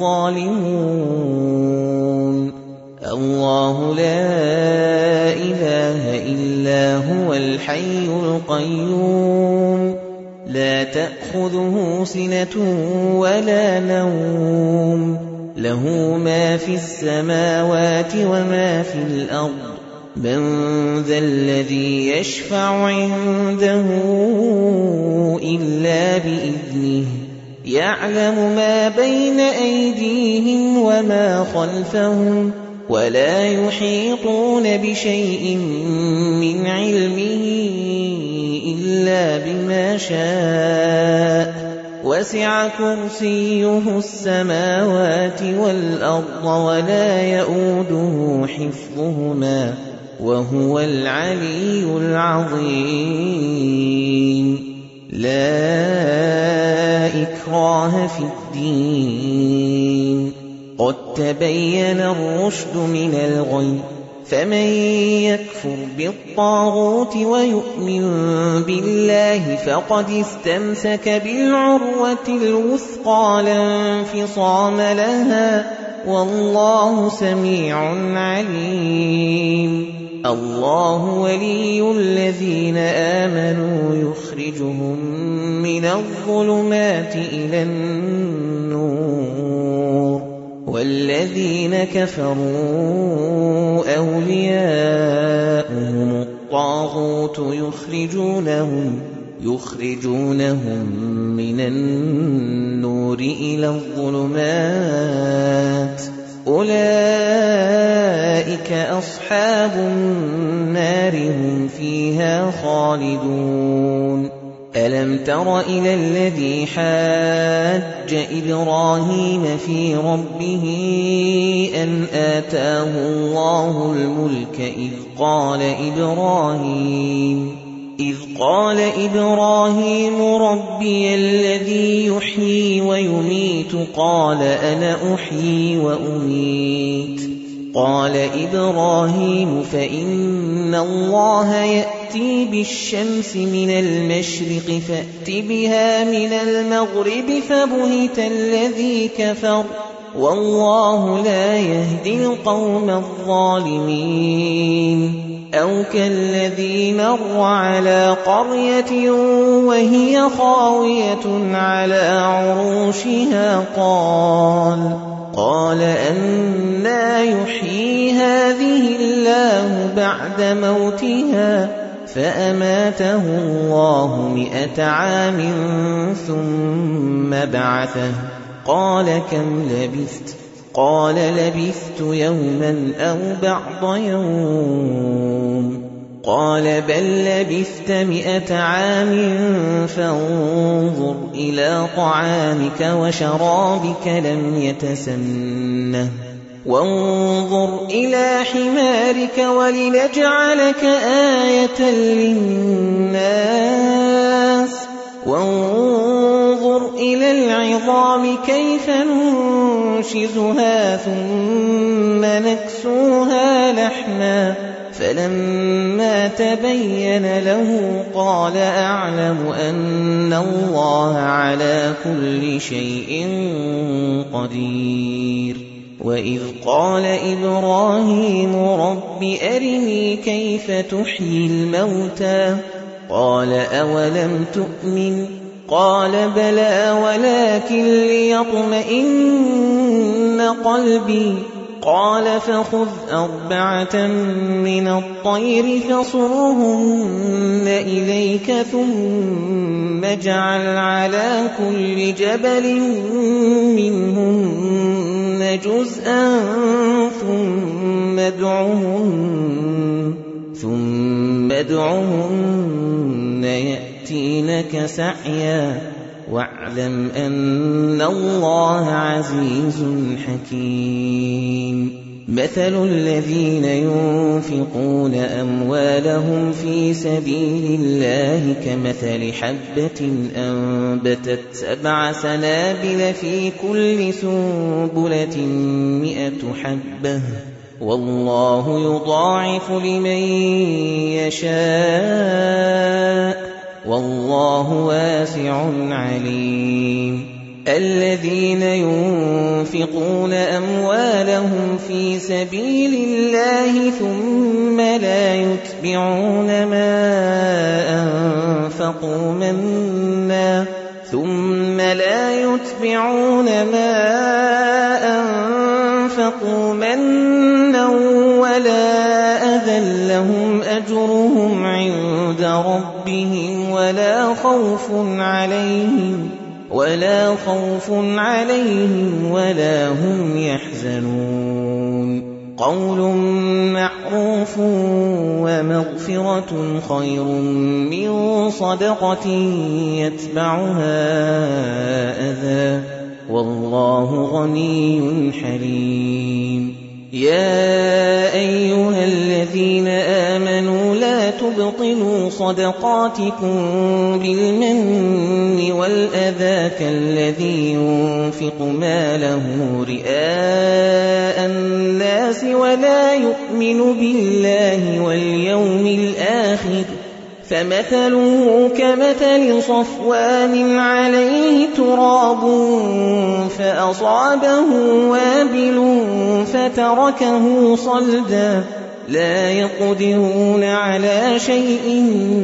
الظَّالِمُونَ اللَّهُ لَا إِلَٰهَ إِلَّا هُوَ الْحَيُّ الْقَيُّومُ لَا تَأْخُذُهُ سِنَةٌ وَلَا نَوْمٌ لَهُ مَا فِي السَّمَاوَاتِ وَمَا فِي الْأَرْضِ مَنْ ذَا الَّذِي يَشْفَعُ عِندَهُ إِلَّا بِإِذْنِهِ يَعْلَمُ مَا بَيْنَ أَيْدِيهِمْ وَمَا خَلْفَهُمْ وَلَا يُحِيطُونَ بِشَيْءٍ مِّنْ عِلْمِهِ إِلَّا بِمَا شَاءَ وَسِعَ كُرْسِيُّهُ السَّمَاوَاتِ وَالْأَرْضَ وَلَا يَئُودُهُ حِفْظُهُمَا وَهُوَ الْعَلِيُّ الْعَظِيمُ لَا إِكْرَاهَ فِي الدِّينِ قَدْ تَبَيَّنَ الرُّشْدُ مِنَ الْغَيِّ فَمَن يَكْفُرْ بِالطَّاغُوتِ وَيُؤْمِن بِاللَّهِ فَقَدِ اسْتَمْسَكَ بِالْعُرْوَةِ الْوُثْقَىٰ لَا انفِصَامَ لَهَا وَاللَّهُ سَمِيعٌ عَلِيمٌ اللَّهُ وَلِيُّ الَّذِينَ آمَنُوا يُخْرِجُهُم مِّنَ الظُّلُمَاتِ إِلَى النُّورِ وَالَّذِينَ كَفَرُوا أَوْلِيَاؤُهُمُ الطَّاغُوتُ يُخْرِجُونَهُمْ يُخْرِجُونَهُم مِّنَ النُّورِ إِلَى الظُّلُمَاتِ أُولَئِكَ أَصْحَابُ النَّارِ هُمْ فِيهَا خَالِدُونَ أَلَمْ تَرَ إِلَى الَّذِي حَاجَّ إِبْرَاهِيمَ فِي رَبِّهِ أَنْ آتَاهُ اللَّهُ الْمُلْكَ إِذْ قَالَ إِبْرَاهِيمُ إِذْ قَالَ إِبْرَاهِيمُ رَبِّيَ الَّذِي يُحْيِي وَيُمِيتُ قَالَ أَنَا أُحْيِي وَأُمِيتُ قَالَ إِبْرَاهِيمُ فَإِنَّ اللَّهَ يَأْتِي بِالشَّمْسِ مِنَ الْمَشْرِقِ فَأْتِ بِهَا مِنَ الْمَغْرِبِ فَبُهِتَ الَّذِي كَفَرَ وَاللَّهُ لَا يَهْدِي الْقَوْمَ الظَّالِمِينَ أَوْ كَالَّذِي مَرَّ عَلَىٰ قَرْيَةٍ وَهِيَ خَاوِيَةٌ عَلَىٰ عُرُوشِهَا قَالَ قَالَ أَنَّىٰ يُحْيِي هَٰذِهِ اللَّهُ بَعْدَ مَوْتِهَا فَأَمَاتَهُ اللَّهُ مِائَةَ عَامٍ ثُمَّ بَعَثَهُ قَالَ كَمْ لَبِثْتَ قَالَ لَبِثْتُ يَوْمًا أَوْ بَعْضَ يَوْمٍ قَالَ بَل لَّبِثْتَ مِائَةَ عَامٍ فَانظُرْ إِلَىٰ طَعَامِكَ وَشَرَابِكَ لَمْ يَتَسَنَّهْ وَانظُرْ إِلَىٰ حِمَارِكَ وَلِنَجْعَلَكَ آيَةً لِّلنَّاسِ وانظر إلى العظام كيف ننشزها ثم نكسوها لحما فلما تبين له قال أعلم أن الله على كل شيء قدير. وإذ قال إبراهيم رب أرني كيف تحيي الموتى قال أولم تؤمن قال بلى ولكن ليطمئن قلبي قال فخذ أربعة من الطير فصرهن إليك ثم اجعل على كل جبل منهن جزءا ثم ادعهن ثم ادعهن يأتينك سعيا واعلم أن الله عزيز حكيم. مثل الذين ينفقون أموالهم في سبيل الله كمثل حبة أنبتت سبع سنابل في كل سنبلة مئة حبة والله يضاعف لمن يشاء والله واسع عليم. الذين ينفقون أموالهم في سبيل الله ثم لا يتبعون ما أنفقوا منا ثم لا يتبعون ما أنفقوا منا ولا أذى لهم أجرهم عند ربهم ولا خوف عليهم ولا خوف عليهم ولا هم يحزنون. قول معروف ومغفرة خير من صدقة يتبعها أذى والله غني حليم. يا أيها الذين آمنوا لا تبطلوا صدقاتكم بالمن والأذى كالذي ينفق ماله رئاء الناس ولا يؤمن بالله واليوم الآخر فمثله كمثل صفوان عليه تراب فأصابه وابل فتركه صلدا لا يقدرون على شيء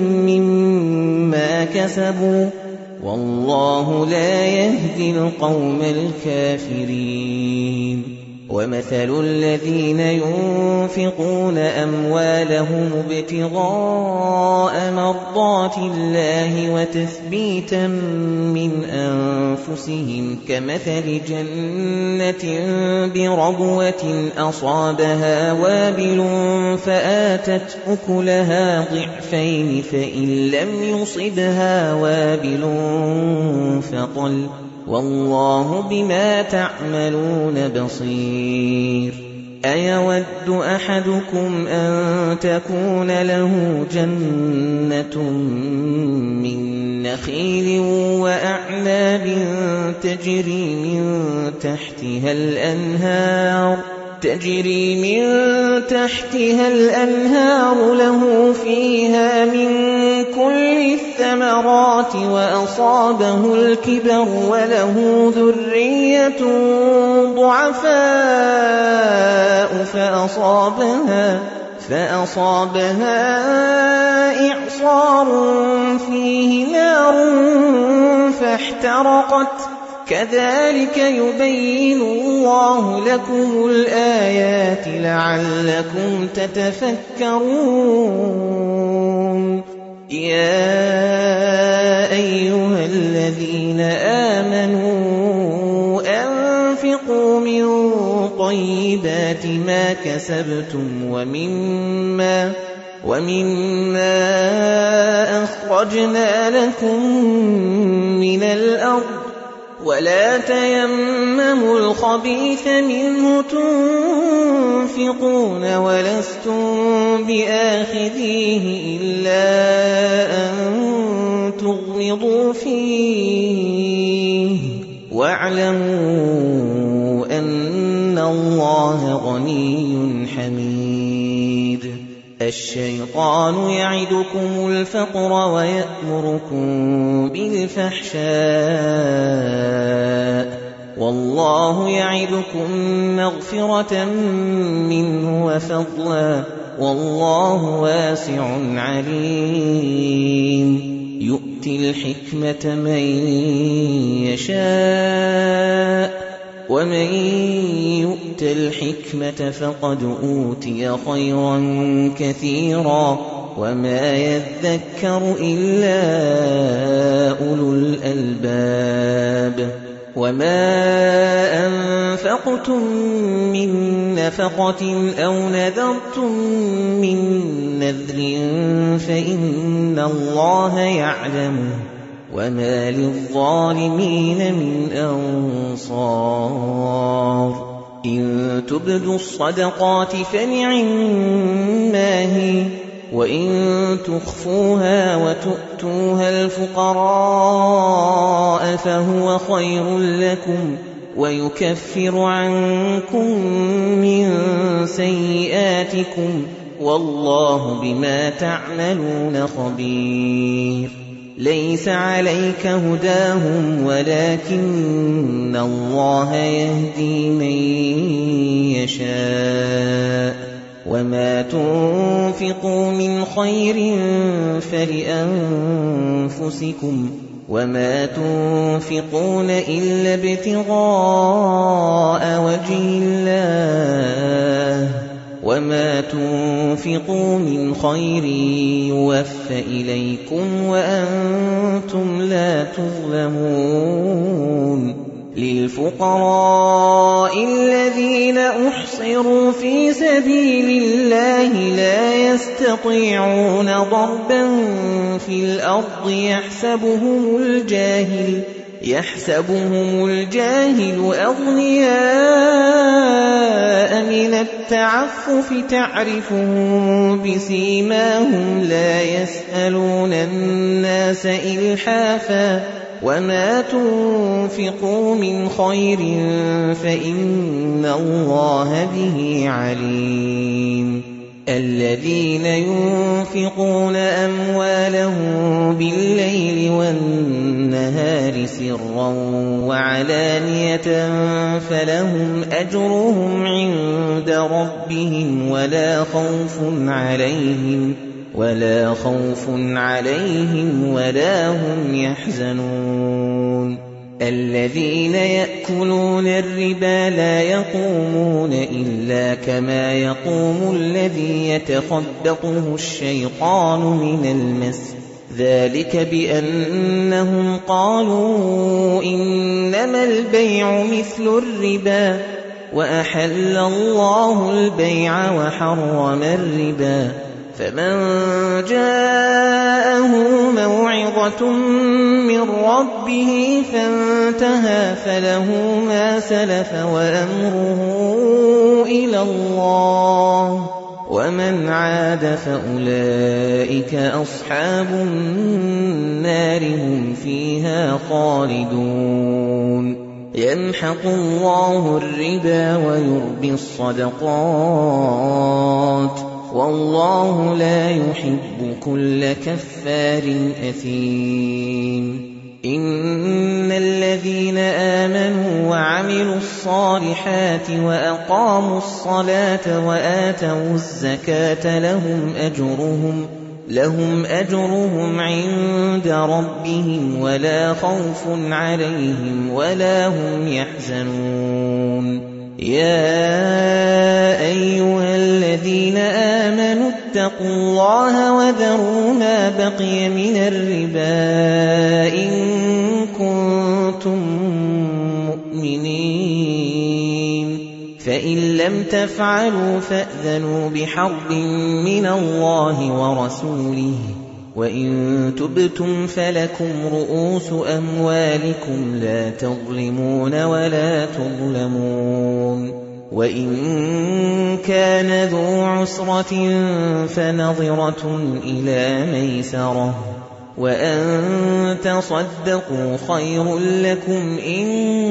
مما كسبوا والله لا يهدي القوم الكافرين. ومثل الذين ينفقون أموالهم ابتغاء مرضات الله وتثبيتا من أنفسهم كمثل جنة بربوة أصابها وابل فآتت أكلها ضعفين فإن لم يصبها وابل فطل والله بما تعملون بصير. أيود أحدكم أن تكون له جنة من نخيل وأعناب تجري من تحتها الأنهار تجري من تحتها الأنهار له فيها من كل الثمرات وأصابه الكبر وله ذرية ضعفاء فأصابها فأصابها إعصار فيه نار فاحترقت كذلك يبين الله لكم الآيات لعلكم تتفكرون. يا أيها الذين آمنوا أنفقوا من طيبات ما كسبتم ومما ومما أخرجنا لكم من الأرض ولا تيمموا الخبيث منه تنفقون ولستم بآخذيه إلا أن تغفروا تغمضوا فيه واعلموا أن الله غني حميد. الشيطان يعدكم الفقر ويأمركم بالفحشاء والله يعدكم مغفرة منه وفضلا والله واسع عليم. يؤتي الحكمة من يشاء ومن يؤت الحكمة فقد أوتي خيرا كثيرا وما يذكر إلا أولو الألباب. وما أنفقتم من نفقة أو نذرتم من نذر فإن الله يعلمه وما للظالمين من أنصار. إن تبدوا الصدقات فنعما هي وإن تخفوها وتؤتوها الفقراء فهو خير لكم ويكفر عنكم من سيئاتكم والله بما تعملون خبير. ليس عليك هداهم ولكن الله يهدي من يشاء وما تنفقوا من خير فلأنفسكم وما تنفقون إلا ابتغاء وجه الله وما تنفقوا من خير يوفى إليكم وأنتم لا تظلمون. للفقراء الذين أحصروا في سبيل الله لا يستطيعون ضربا في الأرض يحسبهم الجاهل يحسبهم الجاهل أغنياء من التعفف تعرفهم بسيماهم لا يسألون الناس إلحافا وما تنفقوا من خير فإن الله به عليم. الذين ينفقون أموالهم بالليل والنهار سرا وعلانية فلهم أجرهم عند ربهم ولا خوف عليهم ولا خوف عليهم ولا هم يحزنون. الذين يأكلون الربا لا يقومون إلا كما يقوم الذي يتخبطه الشيطان من المس ذلك بأنهم قالوا إنما البيع مثل الربا وأحل الله البيع وحرم الربا. فمن جاءه موعظة من ربه فانتهى فله ما سلف وأمره إلى الله ومن عاد فأولئك أصحاب النار هم فيها خالدون. يمحق الله الربا ويربي الصدقات والله لا يحب كل كفار أثيم. إن الذين آمنوا وعملوا الصالحات وأقاموا الصلاة وآتوا الزكاة لهم أجرهم لهم أجرهم عند ربهم ولا خوف عليهم ولا هم يحزنون. يا أيها الذين آمنوا اتقوا الله وذروا ما بقي من الربا إن كنتم مؤمنين فإن لم تفعلوا فأذنوا بحرب من الله ورسوله وإن تبتم فلكم رؤوس أموالكم لا تظلمون ولا تظلمون. وإن كان ذو عسرة فنظرة إلى ميسرة وأن تصدقوا خير لكم إن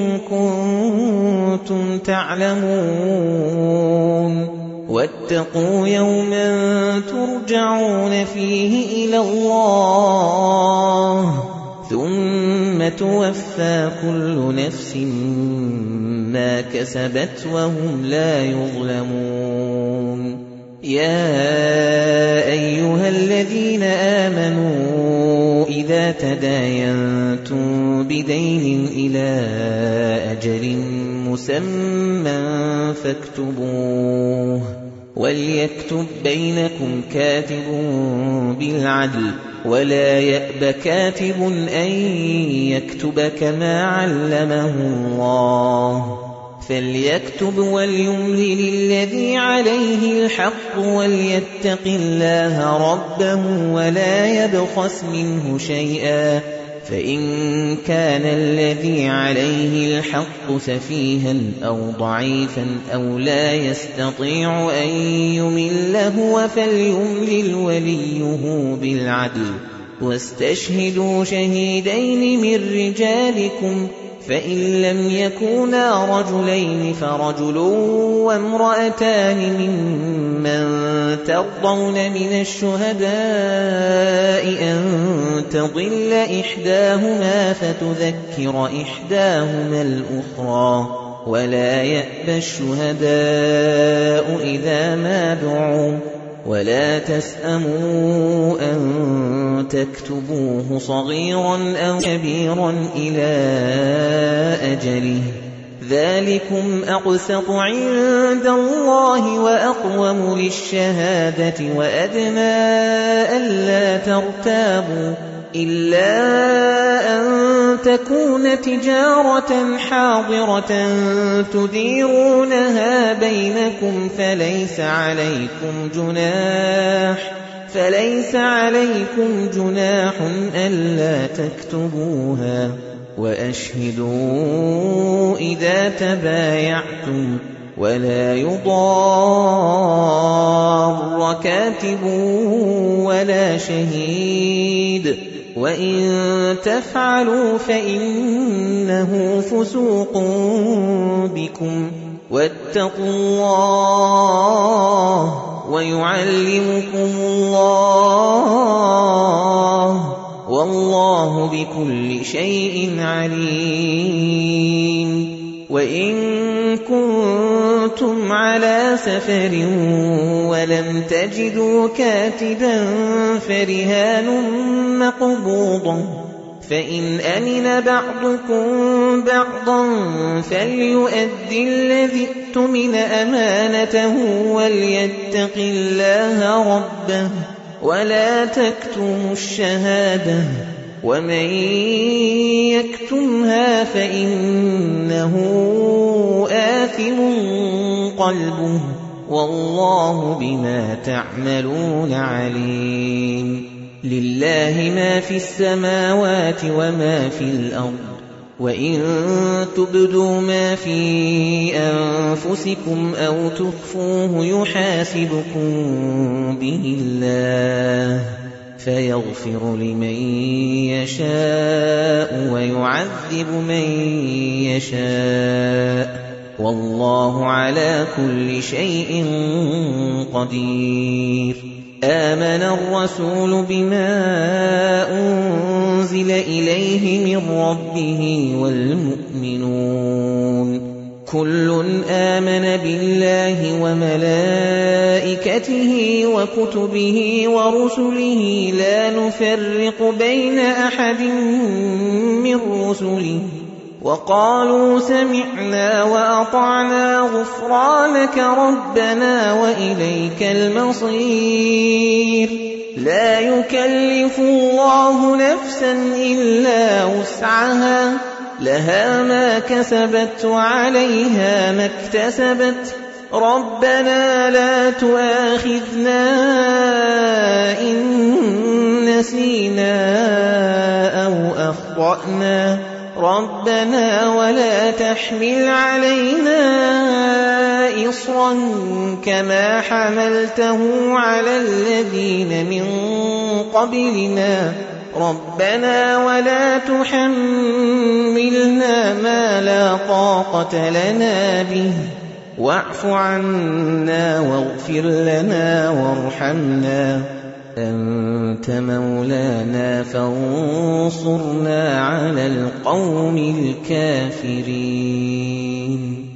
كنتم تعلمون واتقوا يوما ترجعون فيه إلى الله ثم توفى كل نفس ما كسبت وهم لا يظلمون يا أيها الذين آمنوا إذا تداينتم بدين إلى أجل مسمى فاكتبوه وليكتب بينكم كاتب بالعدل ولا يأب كاتب أن يكتب كما علمه الله فليكتب وليملل الذي عليه الحق وليتق الله ربه ولا يبخس منه شيئا فإن كان الذي عليه الحق سفيها أو ضعيفا أو لا يستطيع أن يمل هو فليملل وليه بالعدل واستشهدوا شهيدين من رجالكم فإن لم يكونا رجلين فرجل وامرأتان ممن ترضون من الشهداء أن تضل إحداهما فتذكر إحداهما الأخرى ولا يأبى الشهداء إذا ما دعوا ولا تسأموا أن تكتبوه صغيرا أو كبيرا إلى أجله ذلكم أقسط عند الله وأقوم للشهادة وأدنى ألا ترتابوا إلا أن تكون تجارة حاضرة تديرونها بينكم فليس عليكم جناح فليس عليكم جناح ألا تكتبوها وأشهدوا إذا تبايعتم ولا يضار كاتب ولا شهيد وإن تفعلوا فإنه فسوق بكم واتقوا الله ويعلمكم الله والله بكل شيء عليم وإن كنتم على سفر ولم تجدوا كاتبا فرهان مقبوضة فإن أمن بعضكم بعضا فليؤدي الذي اؤتمن أمانته وليتق الله ربه ولا تكتموا الشهادة ومن يكتمها فإنه آثم قلبه والله بما تعملون عليم لله ما في السماوات وما في الأرض وإن تبدوا ما في أنفسكم أو تخفوه يحاسبكم به الله فيغفر لمن يشاء ويعذب من يشاء والله على كل شيء قدير آمن الرسول بما أنزل إليه من ربه والمؤمنون كل آمن بالله وملائكته وكتبه ورسله لا نفرق بين أحد من رسله وقالوا سمعنا وأطعنا غفرانك ربنا وإليك المصير لا يكلف الله نفسا إلا وسعها لها ما كسبت وعليها ما اكتسبت ربنا لا تؤاخذنا إن نسينا أو أخطأنا ربنا ولا تحمل علينا إصرا كما حملته على الذين من قبلنا رَبَّنَا وَلَا تُحَمِّلْنَا مَا لَا طَاقَةَ لَنَا بِهِ وَاعْفُ عَنَّا وَاغْفِرْ لَنَا وَارْحَمْنَا أَنْتَ مَوْلَانَا فَانصُرْنَا عَلَى الْقَوْمِ الْكَافِرِينَ.